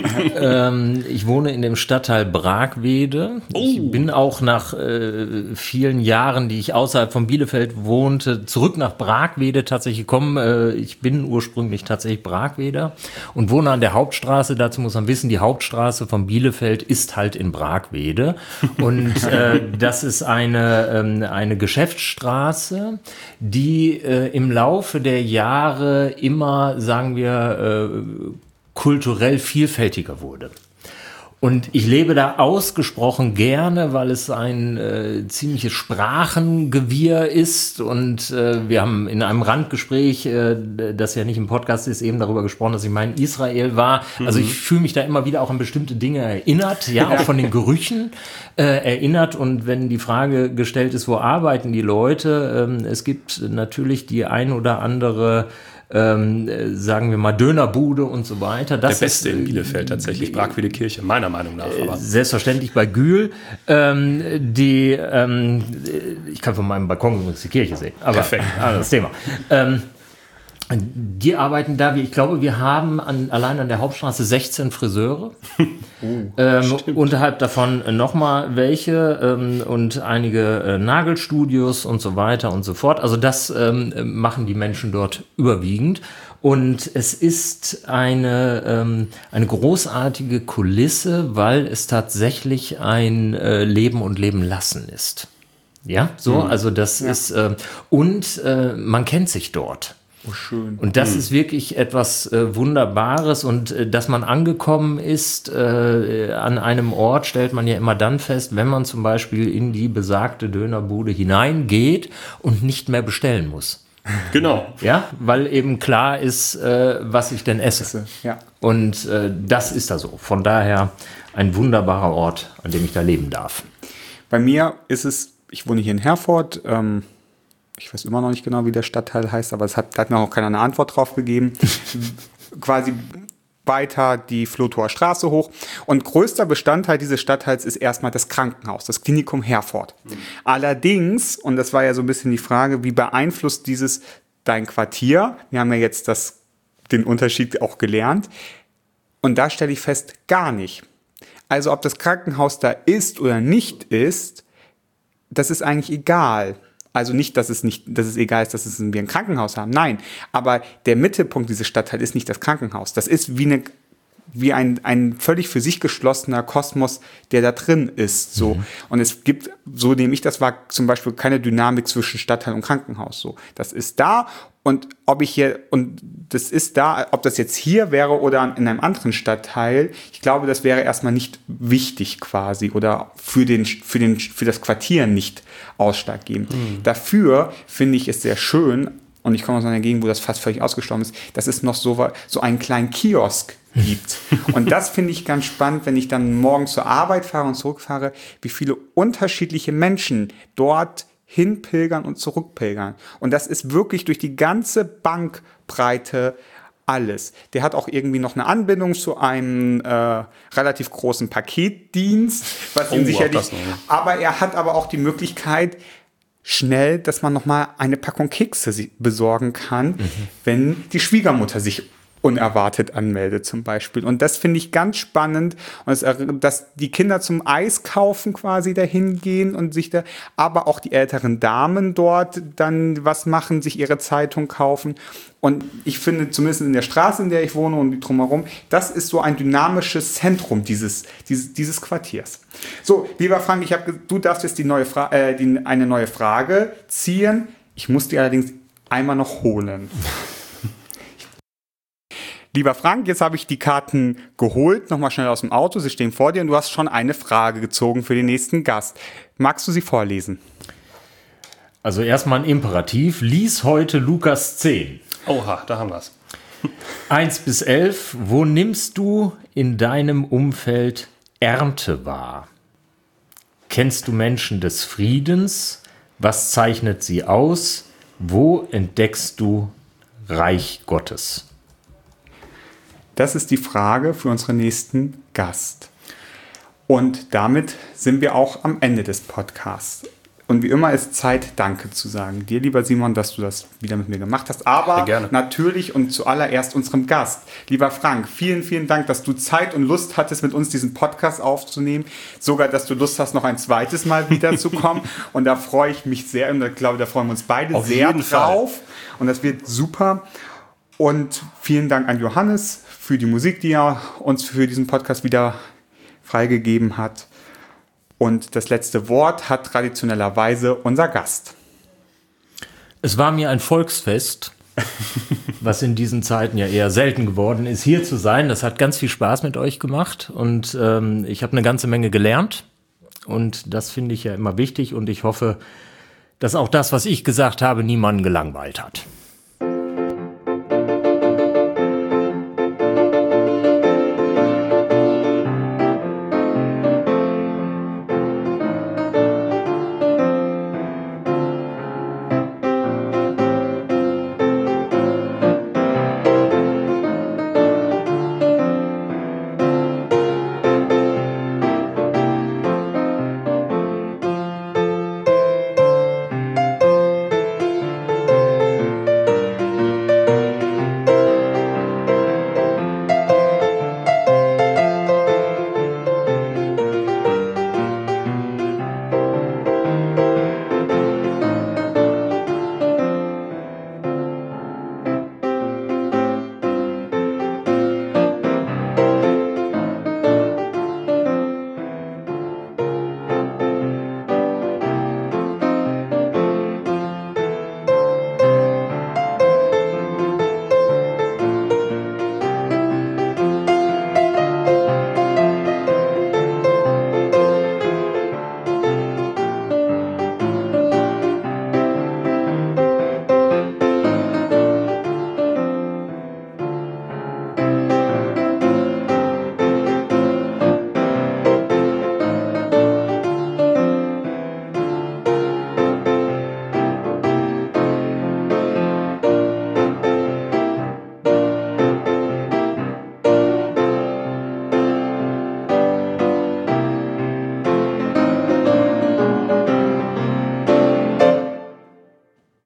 S3: Ich wohne in dem Stadtteil Bragwede. Ich bin auch nach vielen Jahren, die ich außerhalb von Bielefeld wohnte, zurück nach Bragwede tatsächlich gekommen. Ich bin ursprünglich tatsächlich Bragweder und wohne an der Hauptstraße. Dazu muss man wissen, die Hauptstraße von Bielefeld ist halt in Bragwede. Und das ist eine Geschäftsstraße, die im Laufe der Jahre immer, sagen wir, kulturell vielfältiger wurde. Und ich lebe da ausgesprochen gerne, weil es ein ziemliches Sprachengewirr ist. Und wir haben in einem Randgespräch, das ja nicht im Podcast ist, eben darüber gesprochen, dass ich mal in Israel war. Also ich fühle mich da immer wieder auch an bestimmte Dinge erinnert, ja, auch von den Gerüchen erinnert. Und wenn die Frage gestellt ist, wo arbeiten die Leute? Es gibt natürlich die ein oder andere sagen wir mal Dönerbude und so weiter. Das
S1: der Beste in Bielefeld tatsächlich, Bragwede Kirche, meiner Meinung nach. Aber.
S3: Selbstverständlich bei Gühl. Ich kann von meinem Balkon übrigens die Kirche sehen. Aber
S1: perfekt.
S3: Das Thema. Die arbeiten da, ich glaube, wir haben allein an der Hauptstraße 16 Friseure. Unterhalb davon nochmal welche und einige Nagelstudios und so weiter und so fort. Also das machen die Menschen dort überwiegend. Und es ist eine großartige Kulisse, weil es tatsächlich ein Leben und Leben lassen ist. Ja, so, also das ist, und man kennt sich dort.
S2: Oh, schön.
S3: Und das ist wirklich etwas Wunderbares und dass man angekommen ist an einem Ort, stellt man ja immer dann fest, wenn man zum Beispiel in die besagte Dönerbude hineingeht und nicht mehr bestellen muss.
S1: Genau.
S3: Ja, weil eben klar ist, was ich denn esse.
S2: Ja.
S3: Und das ist da so. Von daher ein wunderbarer Ort, an dem ich da leben darf.
S2: Bei mir ist es, ich wohne hier in Herford, ich weiß immer noch nicht genau, wie der Stadtteil heißt, aber da hat mir auch keiner eine Antwort drauf gegeben. Quasi weiter die Flotower Straße hoch. Und größter Bestandteil dieses Stadtteils ist erstmal das Krankenhaus, das Klinikum Herford. Allerdings, und das war ja so ein bisschen die Frage, wie beeinflusst dieses dein Quartier? Wir haben ja jetzt den Unterschied auch gelernt. Und da stelle ich fest, gar nicht. Also ob das Krankenhaus da ist oder nicht ist, das ist eigentlich egal. Also nicht, dass es egal ist, dass wir ein Krankenhaus haben. Nein, aber der Mittelpunkt dieses Stadtteils ist nicht das Krankenhaus. Das ist wie wie ein völlig für sich geschlossener Kosmos, der da drin ist. So. Und es gibt, so nehme ich das wahr, zum Beispiel keine Dynamik zwischen Stadtteil und Krankenhaus. So. Das ist da. Und ob das ist da, ob das jetzt hier wäre oder in einem anderen Stadtteil, ich glaube, das wäre erstmal nicht wichtig quasi oder für das Quartier nicht ausschlaggebend. Dafür finde ich es sehr schön, und ich komme aus einer Gegend, wo das fast völlig ausgestorben ist, dass es noch so einen kleinen Kiosk gibt. Und das finde ich ganz spannend, wenn ich dann morgen zur Arbeit fahre und zurückfahre, wie viele unterschiedliche Menschen dort hinpilgern und zurückpilgern. Und das ist wirklich durch die ganze Bankbreite alles. Der hat auch irgendwie noch eine Anbindung zu einem relativ großen Paketdienst, was ihn sicherlich. Aber er hat aber auch die Möglichkeit, schnell, dass man nochmal eine Packung Kekse besorgen kann, wenn die Schwiegermutter sich unerwartet anmeldet zum Beispiel. Und das finde ich ganz spannend, und dass die Kinder zum Eiskaufen quasi dahin gehen und sich aber auch die älteren Damen dort dann was machen, sich ihre Zeitung kaufen. Und ich finde, zumindest in der Straße, in der ich wohne und drumherum, das ist so ein dynamisches Zentrum dieses Quartiers. So, lieber Frank, du darfst jetzt eine neue Frage ziehen. Ich muss die allerdings einmal noch holen. Lieber Frank, jetzt habe ich die Karten geholt, nochmal schnell aus dem Auto. Sie stehen vor dir und du hast schon eine Frage gezogen für den nächsten Gast. Magst du sie vorlesen?
S3: Also erstmal ein Imperativ. Lies heute Lukas 10.
S1: Oha, da haben wir es.
S3: 1 bis 11. Wo nimmst du in deinem Umfeld Ernte wahr? Kennst du Menschen des Friedens? Was zeichnet sie aus? Wo entdeckst du Reich Gottes?
S2: Das ist die Frage für unseren nächsten Gast. Und damit sind wir auch am Ende des Podcasts. Und wie immer ist Zeit, Danke zu sagen. Dir, lieber Simon, dass du das wieder mit mir gemacht hast. Aber natürlich und zuallererst unserem Gast. Lieber Frank, vielen, vielen Dank, dass du Zeit und Lust hattest, mit uns diesen Podcast aufzunehmen. Sogar, dass du Lust hast, noch ein zweites Mal wiederzukommen. Und da freue ich mich sehr. Und ich glaube, da freuen wir uns beide sehr drauf. Und das wird super. Und vielen Dank an Johannes für die Musik, die er uns für diesen Podcast wieder freigegeben hat. Und das letzte Wort hat traditionellerweise unser Gast.
S3: Es war mir ein Volksfest, was in diesen Zeiten ja eher selten geworden ist, hier zu sein. Das hat ganz viel Spaß mit euch gemacht und ich habe eine ganze Menge gelernt. Und das finde ich ja immer wichtig und ich hoffe, dass auch das, was ich gesagt habe, niemanden gelangweilt hat.